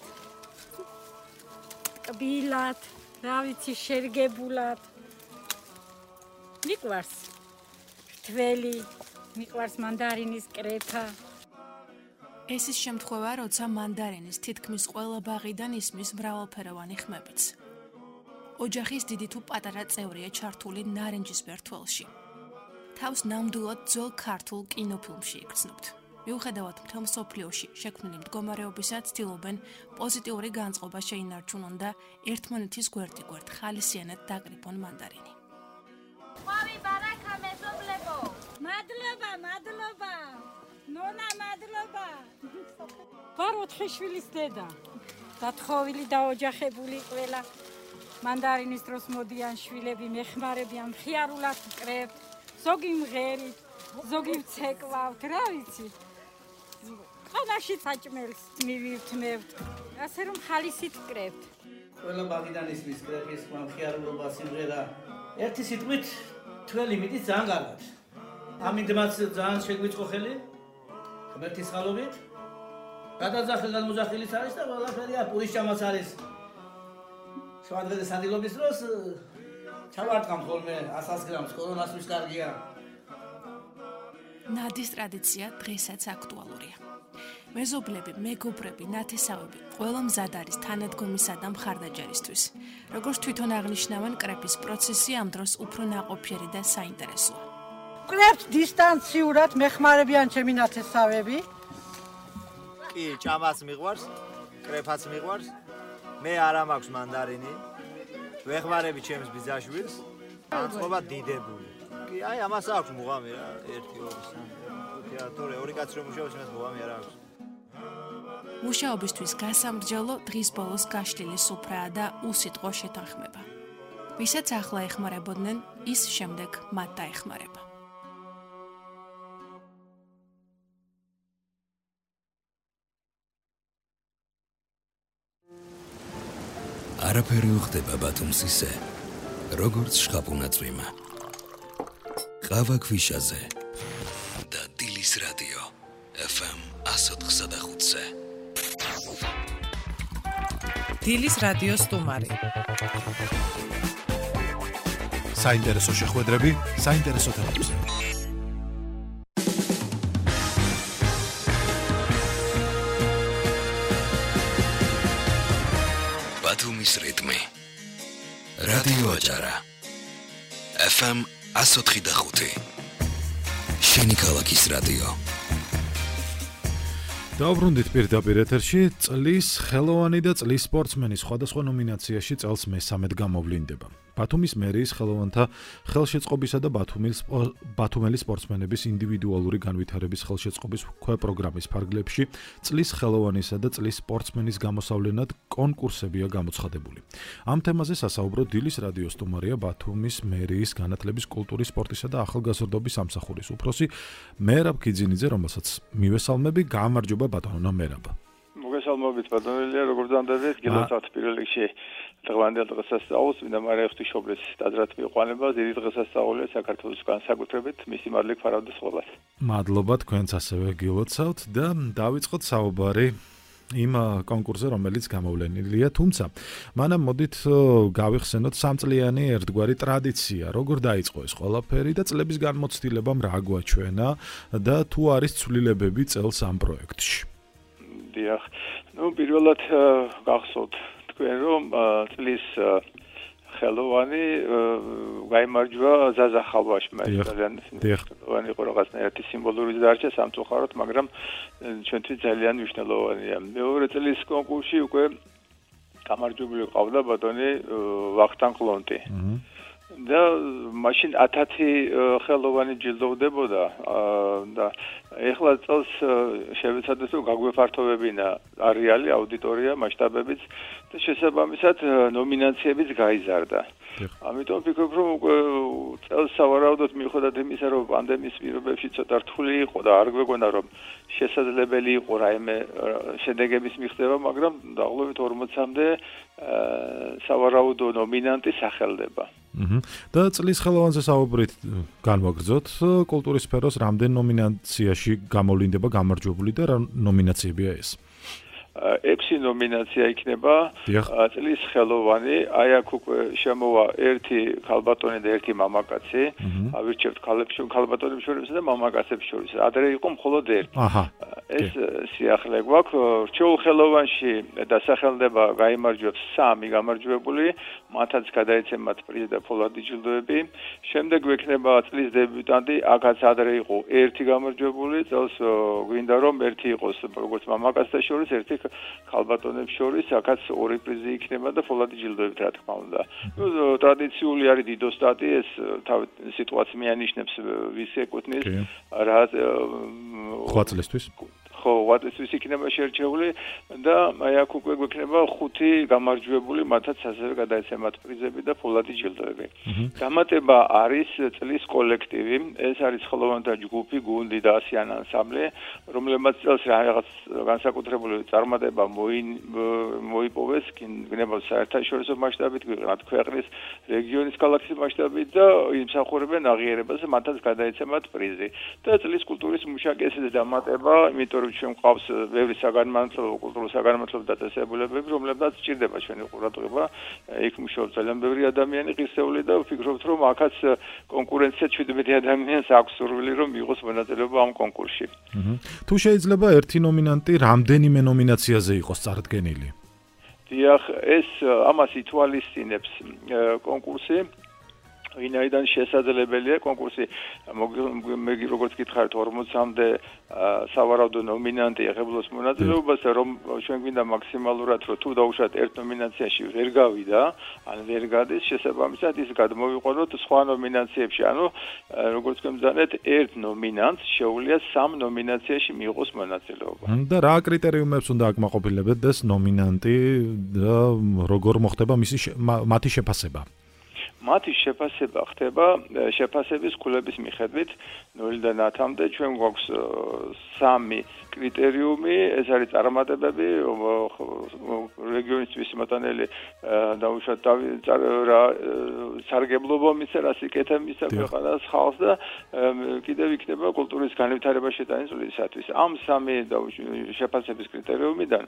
M: კბილად, რა ვიცი, შერგებულად. მიყვარს რთველი, მიყვარს მანდარინის კრეფა.
K: ეს ის შემთხვევა, როცა მანდარინის თითქმის ყველა ბაღიდან ისმის მრავალფეროვანი ხმებიც. ოჯახის დიდი თუ პატარა წევრია ჩართული ნარინჯისფერ რთველში. თავს ნამდვილად ძველ ქართულ კინოფილმში იგრძნობთ. მიუხედავად მთელ მსოფლიოში შექმნილი მდგომარეობისა, ცდილობენ პოზიტიური განწყობა შეინარჩუნონ და ერთმანეთის გვერდ-გვერდ ხალისიანად დაკრიფონ მანდარინი.
N: ყვავი ბარაკა მეზობლებო.
M: მადლობა. ნონა მადლობა. ვარ 4 შვილის დედა. დათხოვილი და ოჯახებული ყველა. მანდარინის დროს მოდიან შვილები, მეხმარებიან, მხიარულად ვკრებთ, ზოგი მღერით, ზოგი ვცეკვავთ, რა ვიცი. ყანაში საჭმელს მივირთმევთ, ასე რომ ხალისით ვკრებთ.
O: ყველა ბაღიდან ისმის კრეფის ხმა, მხიარულობა, სიმღერა. ერთი სიტყვით თველი მიდის ძალიან კარგად. ამინდმაც ძალიან შეგვიწყო ხელი, ღმერთის ხალობით. გადაძახილ გადმოძახილიც არის და ყველაფერია, პურის ჭამაც არის. შევადგე სადილობის დროს ჩავარტყამ ხოლმე 100 გრამს კორონასთვის კარგია.
K: ნადის ტრადიცია დღესაც აქტუალურია. მეზობლები, მეგობრები, ნათესავები, ყველა მზად არის თანადგომისა და მხარდაჭერისთვის. როგორც თვითონ აღნიშნავენ, კრეფის პროცესი ამ დროს უფრო ნაყოფიერი და საინტერესოა.
L: ვკრებთ დისტანციურად, მეხმარებიან ჩემი ნათესავები.
P: კი, ჭამაც მიყვარს, კრეფაც მიყვარს. მე არა მაქვს მანდარინი. ვეხმარები ჩემს ბიძაშვილს. განწყობა დიდებული. კი, აი ამას აქვს მუღამი რა, 1 2 3 თორე ორი კაცი რომ მუშაობს, იმას მუღამი არ აქვს.
K: მუშაობისთვის გასამრჯელო დღის ბოლოს გაშლილი სუფრაა და უსიტყვო შეთანხმება. ვისაც ახლა ეხმარებოდნენ, ის შემდეგ მათ დაეხმარება.
B: არაფერი უხდება ბათუმს ისე, როგორც შხაპუნა წვიმა. ყავა ქვიშაზე და დილის რადიო FM 104.5-ზე.
D: დილის რადიო სტუმარი.
C: საინტერესო შეხვედრები, საინტერესო თემებზე.
B: ბათუმის რიტმი. რადიო აჭარა. FM 104.5. შენი ქალაქის რადიო.
C: დავბრუნდით პირდაპირ ეთერში წლის ხელოვანი და წლის სპორტსმენი სხვადასხვა ნომინაციაში წელს მესამედ გამოვლინდება. ბათუმის მერიის ხელოვანთა ხელშეწყობისა და ბათუმელი სპორტსმენების ინდივიდუალური განვითარების ხელშეწყობის ქვეპროგრამის ფარგლებში წლის ხელოვანისა და წლის სპორტსმენის გამოსავლენად კონკურსებია გამოცხადებული. ამ თემაზე სასაუბრო დილის რადიოს სტუმარია ბათუმის მერიის განათლების, კულტურის, სპორტისა და ახალგაზრდობის სამსახურის უფროსი მერაბ კიძინიძე, რომელსაც მივესალმები. გამარჯობა ბატონო მერაბ.
Q: მოგესალმებით ბატონელია, როგორ ძამდებით? გილოცავთ პირველ რიგში დღევანდელ დღესასწაულს, მინდა მარიახტიშობლის ტაძრად მიყვალება, დიდი დღესასწაულია საქართველოს განსაკუთრებით, მისი მადლი გვხარავდეს ყველას.
C: მადლობა თქვენც ასევე გილოცავთ და დავიწყოთ საუბარი იმ კონკურსზე, რომელიც გამოვლენილია, თუმცა მანამ მოდით გავიხსენოთ სამწლიანი ერთგვარი ტრადიცია, როგორ დაიწყო ეს ყველაფერი და წლების განმოცდილებამ რა გვაჩვენა და თუ არის ცვლილებები წელს ამ პროექტში.
Q: დიახ, პირველად გახსოვთ თქვენ რომ წლის ხელოვანი გაიმარჯვა ზაზა ხალვაშმა, ძალიან ხელოვანი იყო რაღაცნაირად სიმბოლური დარჩა სამწუხაროდ, მაგრამ ჩვენთვის ძალიან მნიშვნელოვანია. მეორე წლის კონკურსში უკვე გამარჯვებული ყავდა ბატონი ვახტანგ ყლონტი. და მაშინ 1000 ხელოვანი ჯილდოვდებოდა და ეხლა წელს შევეცადეთ რომ გაგვეფართოვებინა არეალი, აუდიტორია, მასშტაბებიც და შესაბამისად ნომინაციებიც გაიზარდა. ამიტომ ვფიქრობ რომ წელს სავარაუდოდ მიუხედავად იმისა რომ პანდემიის პირობებში ცოტა რთული იყო და არ გვეგონა რომ შესაძლებელი იყო რაიმე შედეგების მიღწევა, მაგრამ დაახლოებით 40-მდე სავარაუდო ნომინანტი სახელდება.
C: და წლის ხელოვანზე საუბრით განვაგრძოთ კულტურის სფეროს რამდენ ნომინაციაში გამოვლინდება გამარჯვებული და რა ნომინაციებია ეს?
Q: 6 ნომინაცია იქნება წლის ხელოვანი, აი აქ უკვე შემოვა ერთი ქალბატონი და ერთი მამაკაცი, ავირჩევთ ქალბატონებს შორის და მამაკაცებს შორის. ადრე იყო მხოლოდ ერთი. ეს სიახლე გვაქვს. რჩეულ ხელოვანში დასახელდება გაიმარჯვებს 3 გამარჯვებული, მათაც გადაეცემათ პრიზი და ფოლადი ჯილდოები. შემდეგ გვექნება წლის დებიუტანტი, აქაც ადრე იყო ერთი გამარჯვებული, წელს გვინდა რომ ერთი იყოს როგორც მამაკაცთა შორის, ერთი ქალბატონებს შორის, აქაც 2 პრიზი იქნება და ფოლადი ჯილდოებით რა თქმა უნდა. ტრადიციული არის დიდოსტატი, ეს თავი სიტუაცია მიანიშნებს ვის ეკუთვნის რა
C: 8 წლისთვის.
Q: ხო, 8 წლისთვის იქნება შერჩეული და აი აქ უკვე გვექნება 5 გამარჯვებული, მათაც ასევე გადაეცემათ პრიზები და ფოლადი ჯილდოები. დამატება არის წლის კოლექტივი, ეს არის ხელოვანთა ჯგუფი, გუნდი და ასიან ანსამბლი, რომლებმაც წელს რაღაც განსაკუთრებული წარმატება მოიპოვეს, გნებავ საერთაშორისო მასშტაბით, ქვეყნის, რეგიონის, ქალაქის მასშტაბით და იმსახურებენ აღიარებას, მათაც გადაეცემათ პრიზი. და წლის კულტურის მუშაკესის დამატება, იმიტომ რომ ჩვენ ყავს ბევრი საგანმანათლებლო, კულტურულ საგანმანათლებლო დაწესებულებები, რომლებსაც სჭირდება ჩვენი ყურადღება. იქ მუშაობს ძალიან ბევრი ადამიანი ღირსეული და ვფიქრობთ, რომ აქაც კონკურენცია 17 ადამიანს აქვს სურვილი, რომ მიიღოს მონაწილეობა ამ კონკურსში.
C: თუ შეიძლება ერთი ნომინანტი რამდენიმე ნომინაციაზე იყოს წარდგენილი?
Q: დიახ, ეს ამას ითვალისწინებს კონკურსი. ვინაიდან შესაძლებელია კონკურსი მე როგორც გითხარით 40-მდე სავარაუდო ნომინანტი ეხებულოს მონაწილეობას, რომ ჩვენ გვინდა მაქსიმალურად რომ თუ დაუშვათ ერთ ნომინაციაში ვერ გავიდა, ან ვერ გადის, შესაბამისად ის გადმოვიყვანოთ სხვა ნომინაციებში. ანუ როგორც გემზანეთ, ერთ ნომინანტს შეუძლია 3 ნომინაციაში მიიღოს მონაწილეობა.
C: და რა კრიტერიუმებს უნდა აკმაყოფილებდეს ეს ნომინანტი და როგორ მოხდება მათი შეფასება?
Q: მათი შეფასება ხდება შეფასების კულების მიხედვით 0-დან 10-მდე. ჩვენ გვაქვს 3 კრიტერიუმი, ეს არის წარმატებები, რეგიონისთვის მოტანილი დაუშვათ სარგებლობა მისცა, რასიკეთე მისცა ქვეყანას ხალხს და კიდევ იქნება კულტურის განვითარება შეტანის წლისათვის. ამ 3 შეფასების კრიტერიუმიდან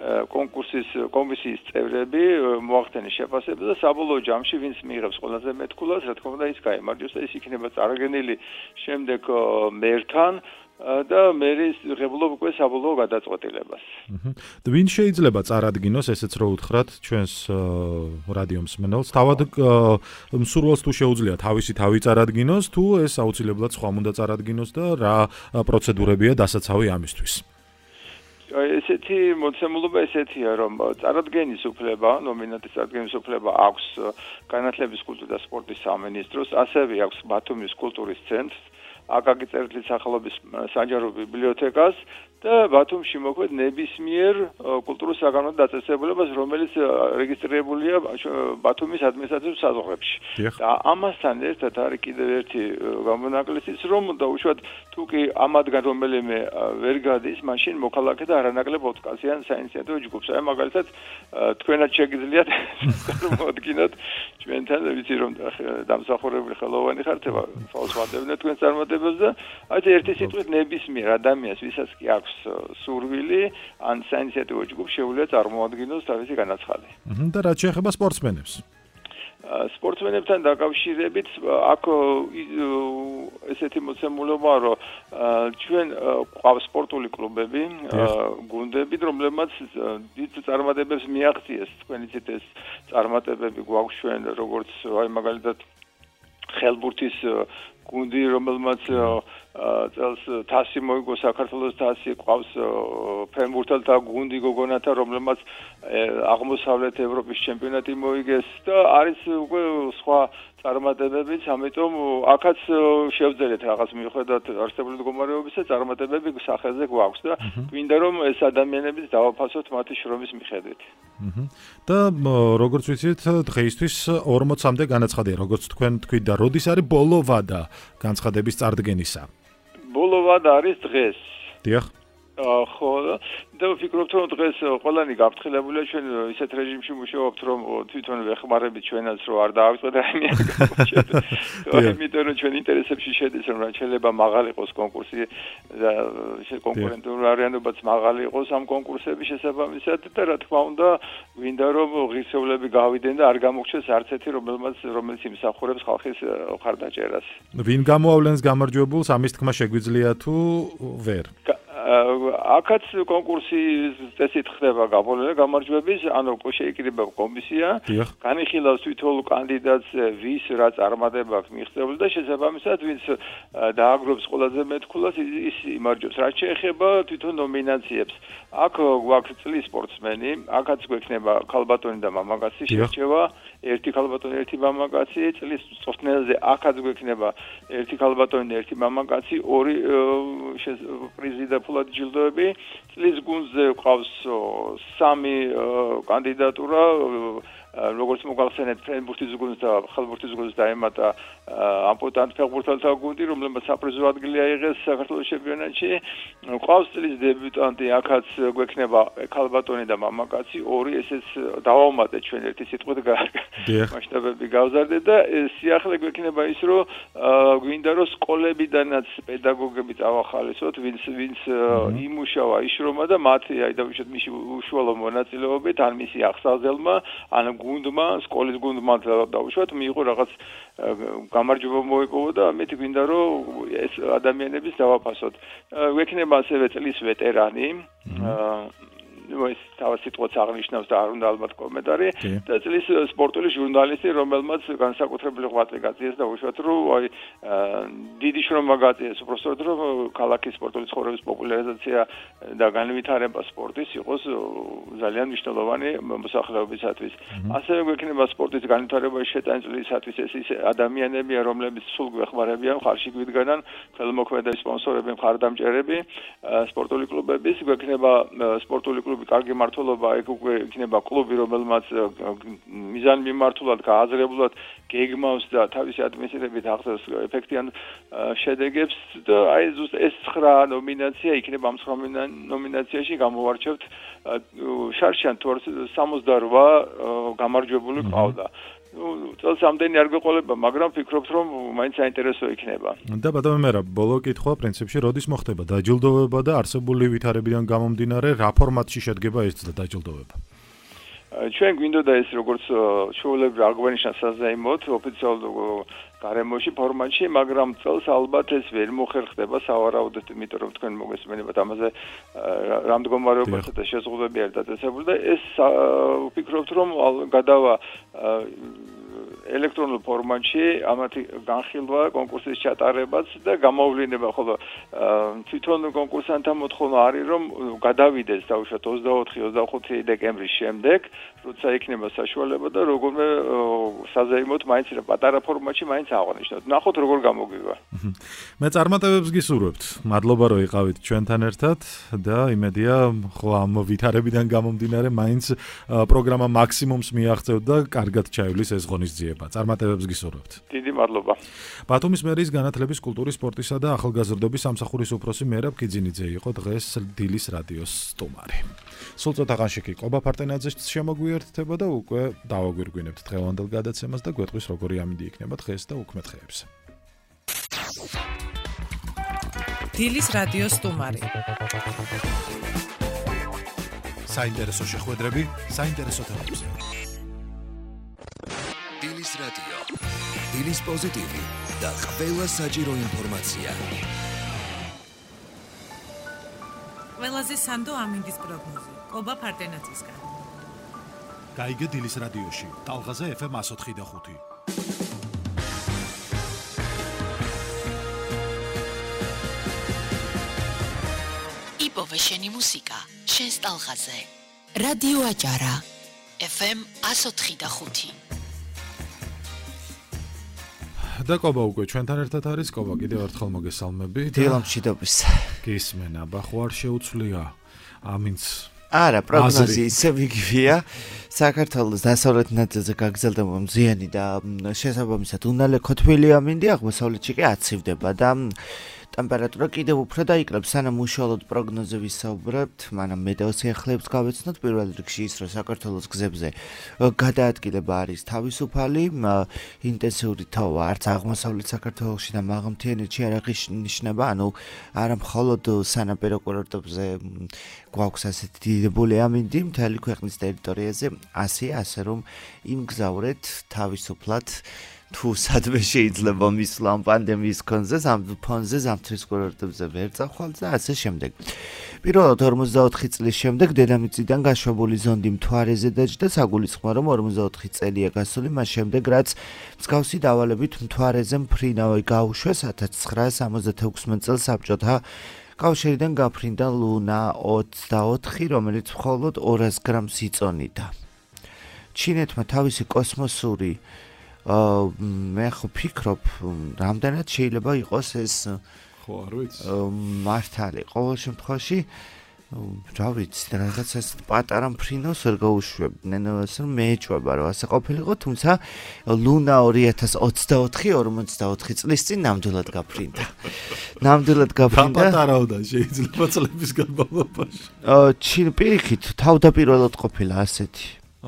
Q: კომისიის წევრები მოახდენენ შეფასებას და საბოლოო ჯამში ვინც მიიღებს ყველაზე მეტ ქულას, რა თქმა უნდა ის გაიმარჯვებს და ის იქნება წარგენილი შემდეგ მერთან და მერის ღებულობ უკვე საბოლოო გადაწყვეტილებას.
C: ვინ შეიძლება წარადგინოს, ესეც რო უთხრათ ჩვენს რადიო მსმენელს, თავად მსურველს თუ შეუძლია თავისი თავი წარადგინოს, თუ ეს აუცილებლად სხვამ უნდა წარადგინოს და რა პროცედურებია დასაცავი ამისთვის?
Q: ესეთი მოცემულობა ესეთია, რომ წარადგენის უფლება, ნომინანტის წარდგენის უფლება აქვს განათლების, კულტურის და სპორტის სამინისტროს, ასევე აქვს ბათუმის კულტურის ცენტრს, აკაკი წერეთლის სახელობის საჯარო ბიბლიოთეკას და ბათუმში მოქმედ ნებისმიერ კულტურულ საგანო დაწესებულებას, რომელიც რეგისტრირებულია ბათუმის ადმინისტრაციულ საზღვრებში. და ამასთან ერთად არის კიდევ ერთი გამონაკლისიც, რომ დაუშვათ თუ კი ამათგან რომელიმე ვერ გადის, მაშინ მოქალაქე და არანაკლებ ოდკასიან საინიციატივო ჯგუფს. აი მაგალითად თქვენაც შეგიძლიათ წარმოვადგინოთ ჩვენთან, ვიცი რომ დამსახურებული ხელოვანი ხართ, ფალს ვადებნეთ თქვენს წარმატებებს და აი ერთი სიტყვით ნებისმიერ ადამიანს, ვისაც კი აქვს სურვილი ან საინიციატივო ჯგუფი შეუძლია წარმოადგინოს თავისი განაცხადი.
C: და რაც შეეხება სპორტსმენებს.
Q: სპორტსმენებთან დაკავშირებით აქ ესეთი მოცემულობა, რომ ჩვენ ყავს სპორტული კლუბები, გუნდები, რომლებმაც დიდ წარმატებებს მიაღწიეს. თქვენ იცით ეს წარმატებები გვაქვს ჩვენ, როგორც აი მაგალითად ხელბურთის გუნდი, რომელმაც წელს თასი მოიგო, საქართველოს თასი, ყავს ფრენბურთელთა გუნდი გოგონათა, რომლებმაც აღმოსავლეთ ევროპის ჩემპიონატი მოიგეს და არის უკვე სხვა წარმატებებიც, ამიტომ აქაც შევძელეთ რაღაც მიუხედავად არსებული მდგომარეობისა, წარმატებები სახეზე გვაქვს და გვინდა რომ ეს ადამიანებიც დავაფასოთ მათი შრომის მიხედვით.
C: და როგორც ვიცით, დღეისთვის 40-მდე განაცხადია, როგორც თქვენ თქვით და როდის არის ბოლო ვადა განცხადების წარდგენისა?
Q: ბოლო ვადა არის დღეს.
C: დიახ.
Q: ხო, და ვფიქრობთ, რომ დღეს ყველანი გაფრთხილებულია, ჩვენ ისეთ რეჟიმში მუშაობთ, რომ თვითონ ვეხმარებით ჩვენაც, რომ არ დაავიწყოთ რაიმე გამოჩენა. იმიტომ რომ ჩვენ ინტერესებში შედის, რომ რაც შეიძლება მაღალი იყოს კონკურსი და კონკურენტული არიანობაც მაღალი იყოს ამ კონკურსების შესაბამისად და რა თქმა უნდა, გვინდა რომ ღირსეულები გავიდნენ და არ გამოგჩეს არც ერთი რომელიც იმსახურებს ხალხის მხარდაჭერას.
C: ვინ გამოავლენს გამარჯვებულს, ამის თქმა შეგვიძლია თუ ვერ?
Q: აქაც კონკურსის წესით ხდება გაბოლოება გამარჯვების, ანუ შეიკრიბება კომისია, განიხილავს თვითონ კანდიდატს, ვის რა წარმატება აქვს მიღწეული და შესაბამისად ვინც დააგროვებს ყველაზე მეტქულას, ის იმარჯვებს. რაც შეეხება თვითონ ნომინაციებს, აქ გვაქვს წლის სპორტსმენი, აქაც გვექნება ქალბატონი და მამაკაცი შერჩევა, ერთი ქალბატონი, ერთი მამაკაცი, წლის წვრთნელზე აქაც გვექნება ერთი ქალბატონი და ერთი მამაკაცი, ორი პრიზი და ფულადი ჯილდოები. წლის გუნდზე ყავს 3 კანდიდატურა, როგორც მოგახსენეთ, ფრენბურთის გუნდს და ხელბურთის გუნდს დაემატა ამპუტანტ ფეხბურთელთა გუნდი, რომელმაც საპრიზო ადგილი აიღეს საქართველოს ჩემპიონატში. ყავს წლის დებიუტანტი, აქაც გვექნება ქალბატონი და მამაკაცი, ორი, ესეც დავამატეთ ჩვენ ერთი სიტყვით მასშტაბები გავზარდეთ და სიახლე გვექნება ის, რომ გვინდა რომ სკოლებიდანაც პედაგოგები წავახალისოთ, ვინც იმუშავა, იშრომა და მათი აი დავუშვათ მისი უშუალო მონაწილეობით, ან მისი აღსავზელმა, ან გუნდმა, სკოლის გუნდმა დავუშვათ, მიიღო რაღაც გამარჯვება მოიპოვა და ამით გვინდა რომ ეს ადამიანების დავაფასოთ. გვექნება ასევე წლის ვეტერანი, ეს თავის სიტყვას აღნიშნავს და არ უნდა ალბათ კომენტარი და წლის სპორტული ჟურნალისტი, რომელმაც განსაკუთრებული ღვაწლი გაწიეს და უშუალოდ რომ აი დიდი შრომა გაწიეს, უბრალოდ რომ ქალაქის სპორტული ცხოვრების პოპულარიზაცია და განვითარება სპორტის იყოს ძალიან მნიშვნელოვანი მოსახლეობისათვის. ასევე გვექნება სპორტის განვითარებაში შეტანილისათვის ეს ადამიანებია, რომლებიც სულ გვეხმარებიან, ხარში გვიდგანან, ხელმოქმედები, სპონსორები, მხარდამჭერები, სპორტული კლუბების, გვექნება სპორტული კლუბი კარგი მართლობა, ეგ უკვე იქნება კლუბი, რომელმაც მიზან მიმართულად, გააზრებულად გეგმავს და თავისი ადმინისტრაციით ახდენს ეფექტიან შედეგებს და აი ზუსტ ეს 9 ნომინაცია იქნება ამ 9 ნომინაციაში გამოვარჩევთ შარშან თუ 68 გამარჯვებული ყავდა. წელს ამდენი არ გვეყოლება, მაგრამ ვფიქრობთ, რომ მაინც საინტერესო იქნება.
C: და ბატონო მერაბ, ბოლო კითხვა პრინციპში როდის მოხდება დაჯილდოვება და არსებული ვითარებიდან გამომდინარე რა ფორმატში შედგება ეს დაჯილდოვება?
Q: ჩვენ გვინდოდა ეს როგორც ჩვეულებრივ აღვნიშნა საზეიმოდ ოფიციალურ გარემოში ფორმატში, მაგრამ წელს ალბათ ეს ვერ მოხერხდება სავარაუდოდ, იმიტომ რომ თქვენ მოგესმენებათ ამაზე რა მდგომარეობასა და შეზღუდვები არ დაწესებული და ეს ვფიქრობთ, რომ გადავა ელექტრონულ ფორმატში ამათი განხილვა, კონკურსის ჩატარებაც და გამოვლინება, ხოლო თვითონ კონკურსანტთა მოთხოვნა არის, რომ გადავიდეს თავშოთ 24-25 დეკემბრის შემდეგ, როცა იქნება საშუალება და როგორმე საზეიმოდ მაინც პატარა ფორმატში მაინც აღნიშნოთ. ნახოთ როგორ გამოგვივა.
C: მე წარმატებებს გისურვებთ. მადლობა რომ იყავით ჩვენთან ერთად და იმედია ხო ამ ვითარებიდან გამომდინარე მაინც პროგრამა მაქსიმუმს მიაღწევთ და კარგად ჩაივლის ეს ღონისძიება. წარმატებებს გისურვებთ.
Q: დიდი მადლობა.
C: ბათუმის მერის განათლების, კულტურის, სპორტისა და ახალგაზრდობის სამსახურის უფროსი მერაბ კიძინიძე იყო დღეს დილის რადიოს სტუმარი. სულ წუთაღანში კი ყობა ფარტენაძე შემოგვიერთდება და უკვე დავაგვირგვინებთ დღევანდელ გადაცემას და გვეტყვის როგორი ამინდი იქნება დღეს და უქმე დღეებზე.
D: დილის რადიოს სტუმარი.
B: საინტერესო შეხვედრები, საინტერესო თემებზე. დილის რადიო. დილის პოზიტივი და ყველა საჭირო ინფორმაცია.
D: ყველაზე სანდო ამინდის პროგნოზი. ყობა ფარტენაძისგან.
C: გაიგე დილის რადიოში. ტალღაზე FM 104.5.
A: იპოვე შენი მუსიკა, შენს ტალღაზე. რადიო აჭარა. FM 104.5.
C: და ყობა უკვე ჩვენთან ერთად არის. ყობა კიდევ ერთხელ მოგესალმები.
E: დილამშვიდობის.
C: გისმენ, აბა ხო არ შეუცვლია ამინც
E: არა, პროგნოზი ისე ვიგივია. საქართველოს დასავლეთ ნაწილზე გაგრძელდება მზიანი და შესაბამისად უნალექო თბილი ამინდი, აღმოსავლეთში კი აცივდება და ტემპერატურა კიდევ უფრო დაიკლებს, სანამ უშუალოდ პროგნოზე ვისაუბრებთ, მანამ მეტეოსიახლეებს გავეცნოთ. პირველ რიგში ის, რომ საქართველოს გზებზე გადაადგილება არის თავისუფალი, ინტენსიური თოვა არც აღმოსავლეთ საქართველოში და მაღალმთიანეთში არ აღინიშნება, ანუ არა მხოლოდ სანაპირო კურორტებზე გვაქვს ასეთი დიდებული ამინდი, მთელი ქვეყნის ტერიტორიაზე ასე რომ იმგზავრეთ თავისუფლად. თუ სადმე შეიძლება მისვლა პანდემიის ფონზე ზამთრის კურორტებზე ვერ წახვალთ და ასე შემდეგ. პირველად 44 წლის შემდეგ დედამიწიდან გაშვებული ზონდი მთვარეზე დაჯდა, საგულისხმო რომ 44 წელია გასული მას შემდეგ, რაც მსგავსი დავალებით მთვარეზე მფრინავი გაუშვეს 1976 წელს საბჭოთა კავშირიდან გაფრინდა ლუნა 24, რომელიც მხოლოდ 200 გრამს იწონიდა. ჩინეთმა თავისი კოსმოსური მე ხო ფიქრობ, რამდენად შეიძლება იყოს ეს
C: ხო არ ვიცი.
E: მართალი ყოველ შემთხვევაში რა ვიცი, რაღაც ეს პატარა მფრინავს ვერ გაუშვებდნენ, ასე რომ მეეჭვება რომ ასე ყოფილიყო, თუმცა ლუნა 2024 წლის წინ ნამდვილად გაფრინდა.
C: პატარაოდა შეიძლება წლების განმავლობაში.
E: პირიქით თავდაპირველად ყოფილა ასეთი.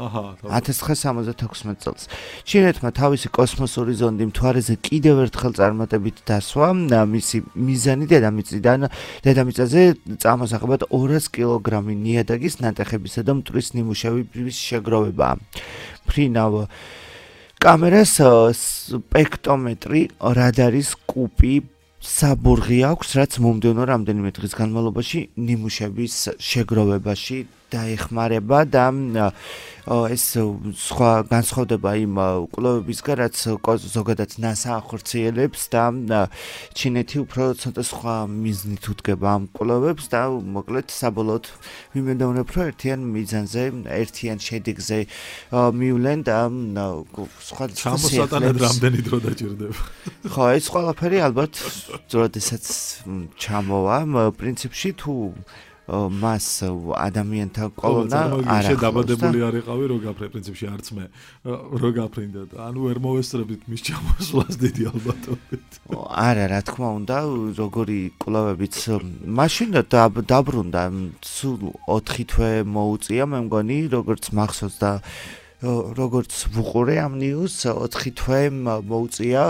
E: 1976 წელს. ჩინეთმა თავისი კოსმოსური ზონდი მთვარეზე კიდევ ერთხელ წარმატებით დასვა, მისი მიზანი დედამიწაზე წამოსახებად 200 კილოგრამი ნიადაგის ნატეხებისა და მტვრის ნიმუშების შეგროვებაა. ფრინავ კამერას სპექტრომეტრი, რადარის კუპი საბურღი აქვს, რაც მომდევნო რამდენიმე დღის განმავლობაში ნიმუშების შეგროვებაში დაეხმარება და ეს სხვა განსხვავდება იმ კვლევებისგან, რაც ზოგადად NASA ახორციელებს და ჩინეთი უფრო ცოტა სხვა მიზნით უდგება ამ კვლევებს და მოკლედ საბოლოოდ ვიმედოვნებ, რომ ერთიან მიზანზე, ერთიან შედეგზე მივლენ და სხვა
C: ჩამოსატანად რამდენი დრო დაჭირდება.
E: ხო, ეს ყველაფერი ალბათ როდესაც ჩამოვა, პრინციპში თუ მას ადამიანთა კოლონა არ
C: ახავს. დაბადებული არ იყავი, რო გაფრე პრინციპში არც მე რო გაფრინდა. ანუ ვერ მოვესწრებით მის ჩამოსვლას დიდი ალბათობით.
E: არა, რა თქმა უნდა, როგორი კვლევებიც მაშინ დაბრუნდა, სულ 4 თვე მოუწია, მე მგონი, როგორც მახსოვს და როგორც ვუყურე ამ ნიუს 4 თვე მოუწია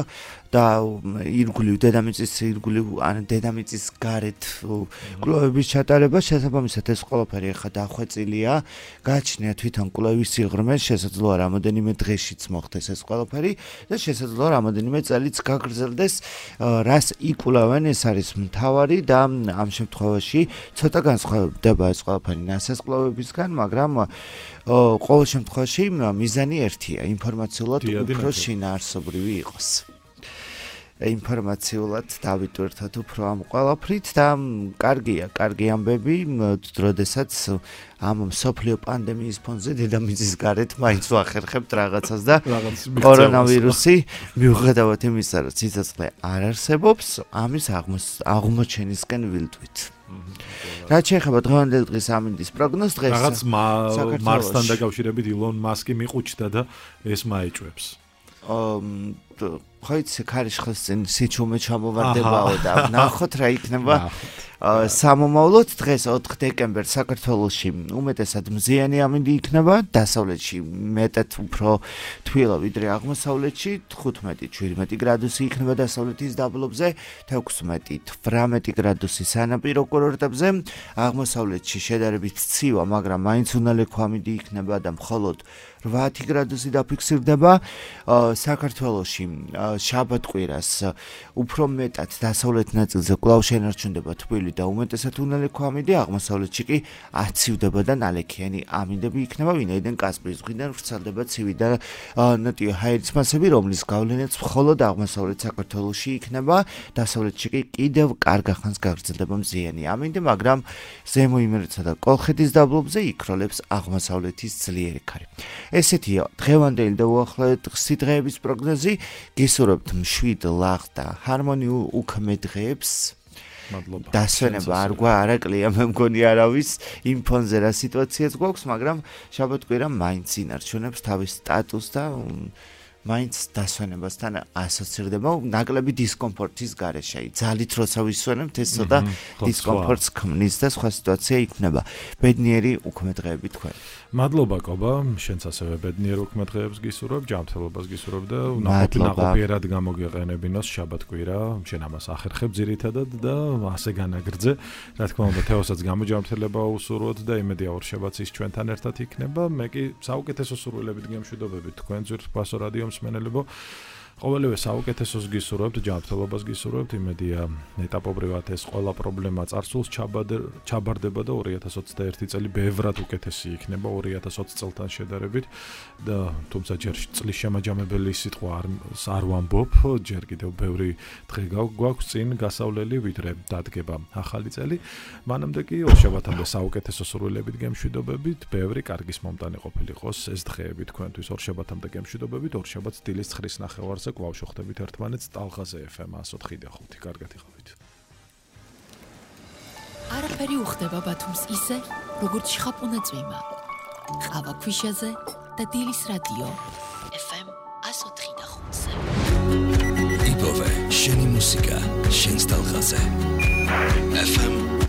E: და ირგვლივ დედამიწის ირგვლივ ან დედამიწის გარეთ კვლევების ჩატარება შესაბამისად ეს ყველაფერი ახლა დახვეწილია გააჩნია თვითონ კვლევის სიღრმე შესაძლოა რამოდენიმე დღეშიც მოხდეს ეს ყველაფერი და შესაძლოა რამოდენიმე წელიც გაგრძელდეს რას იკვლევენ ეს არის მთავარი და ამ შემთხვევაში ცოტა განსხვავდება ეს ყველაფერი NASA-ს კვლევებისგან მაგრამ ყოველ შემთხვევაში მიზანი ერთია ინფორმაციულად უფრო შინაარსობრივი იყოს ინფორმაციულად დავიტვირთოთ უფრო ამ ყველაფრით და კარგი ამბები, როდესაც ამ მსოფლიო პანდემიის ფონზე დედამიწის გარეთ მაინც ვახერხებთ რაღაცას და კორონავირუსი მიუხედავად იმისა, რომ სიცოცხლე არ არსებობს, ამის აღმოჩენისკენ ვილდვით. რაც შეეხება დღევანდელ დღის ამინდის პროგნოზს დღეს
C: რაღაც მარსთან დაკავშირებით ილონ მასკი მიყუჩდა და ეს მაეჭვებს. ხო იცი ქარიშხლის წინ სიჩუმე ჩამოვარდებაო და ნახოთ რა იქნება სამომავლოდ დღეს 4 დეკემბერს საქართველოში უმეტესად მზიანი ამინდი იქნება დასავლეთში მეტად უფრო თბილა ვიდრე აღმოსავლეთში 15-17 გრადუსი იქნება დასავლეთის დაბლობზე 16-18 გრადუსი სანაპირო კურორტებზე აღმოსავლეთში შედარებით ცივა მაგრამ მაინც უნალექო ამინდი იქნება და მხოლოდ 8 გრადუსი დაფიქსირდება საქართველოში შაბათ-კვირას უფრო მეტად დასავლეთ ნაწილზე კვლავ შენარჩუნდება თბილი და უმეტესად უნალექო ამინდი აღმოსავლეთში კი აცივდება და ნალექიანი ამინდები იქნება ვინაიდან კასპიის ზღვიდან ვრცელდება ცივი და ნოტიო ჰაერის მასები რომლის გავლენაც მხოლოდ აღმოსავლეთ საქართველოში იქნება დასავლეთში კი კიდევ კარგ ხანს გაგრძელდება მზიანი ამინდი მაგრამ ზემო იმერეთსა და კოლხეთის დაბლობზე იქროლებს აღმოსავლეთის ძლიერი ქარი ესეთია დღევანდელი და უახლოესი სიდღეების პროგნოზი გისურვებთ მშვიდ ლაღ და ჰარმონიულ უქმე დღეებს მადლობა დასვენება არაკლია მე მგონი არავის იმ ფონზე რა სიტუაციაც გვაქვს მაგრამ შაბათ-კვირა მაინც ინარჩუნებს თავის სტატუსს და მაინც დასვენებასთან ასოცირდება ნაკლები დისკომფორტის გარეშე ძალით როცა ვისვენებთ ეს ცოტა დისკომფორტს ქმნის და სხვა სიტუაცია იქნება ბედნიერი უქმე დღეები თქვენ მადლობა კობა შენც ასევე ბედნიერ უქმე დღეებს გისურვებ ჯანმრთელობას გისურვებ და ნაყოფიერად გამოგეყენებინოს შაბათ-კვირა შენ ამას ახერხებ ძირითადად და ასე განაგრძე რა თქმა უნდა თეოსაც გამოჯანმრთელება უსურვოთ და იმედია ორ შაბათს ჩვენთან ერთად იქნება მე კი საუკეთესო სურვილებით გემშვიდობებით თქვენ ძვირთ ფასო რადიო მსმენელებო ყოველივე საუკეთესოს გისურვებთ, ჯანმრთელობას გისურვებთ, იმედია ეტაპობრივად ეს ყველა პრობლემა წარსულს ჩაბარდება და 2021 წელი ბევრად უკეთესი იქნება 2020 წელთან შედარებით და თუმცა ჯერ წლის შემაჯამებელი სიტყვა არ ვამბობ, ჯერ კიდევ ბევრი დღე გვაქვს წინ გასავლელი, ვიდრე დადგება ახალი წელი. მანამდე კი ორშაბათამდე საუკეთესო სურვილებით გემშვიდობებით, ბევრი კარგის მომტანი ყოფილიყოს ეს დღეები თქვენთვის ორშაბათამდე გემშვიდობებით, ორშაბათს დილის 9:30 კვლავ შევხვდებით ერთმანეთს ტალღაზე FM 104.5 კარგად იყავით.
A: არაფერი უხდება ბათუმს ისე, როგორც შხაპუნა წვიმა. ყავა ქვიშაზე და დილის რადიო FM 104.5-ზე.
B: იპოვე შენი მუსიკა შენს ტალღაზე. FM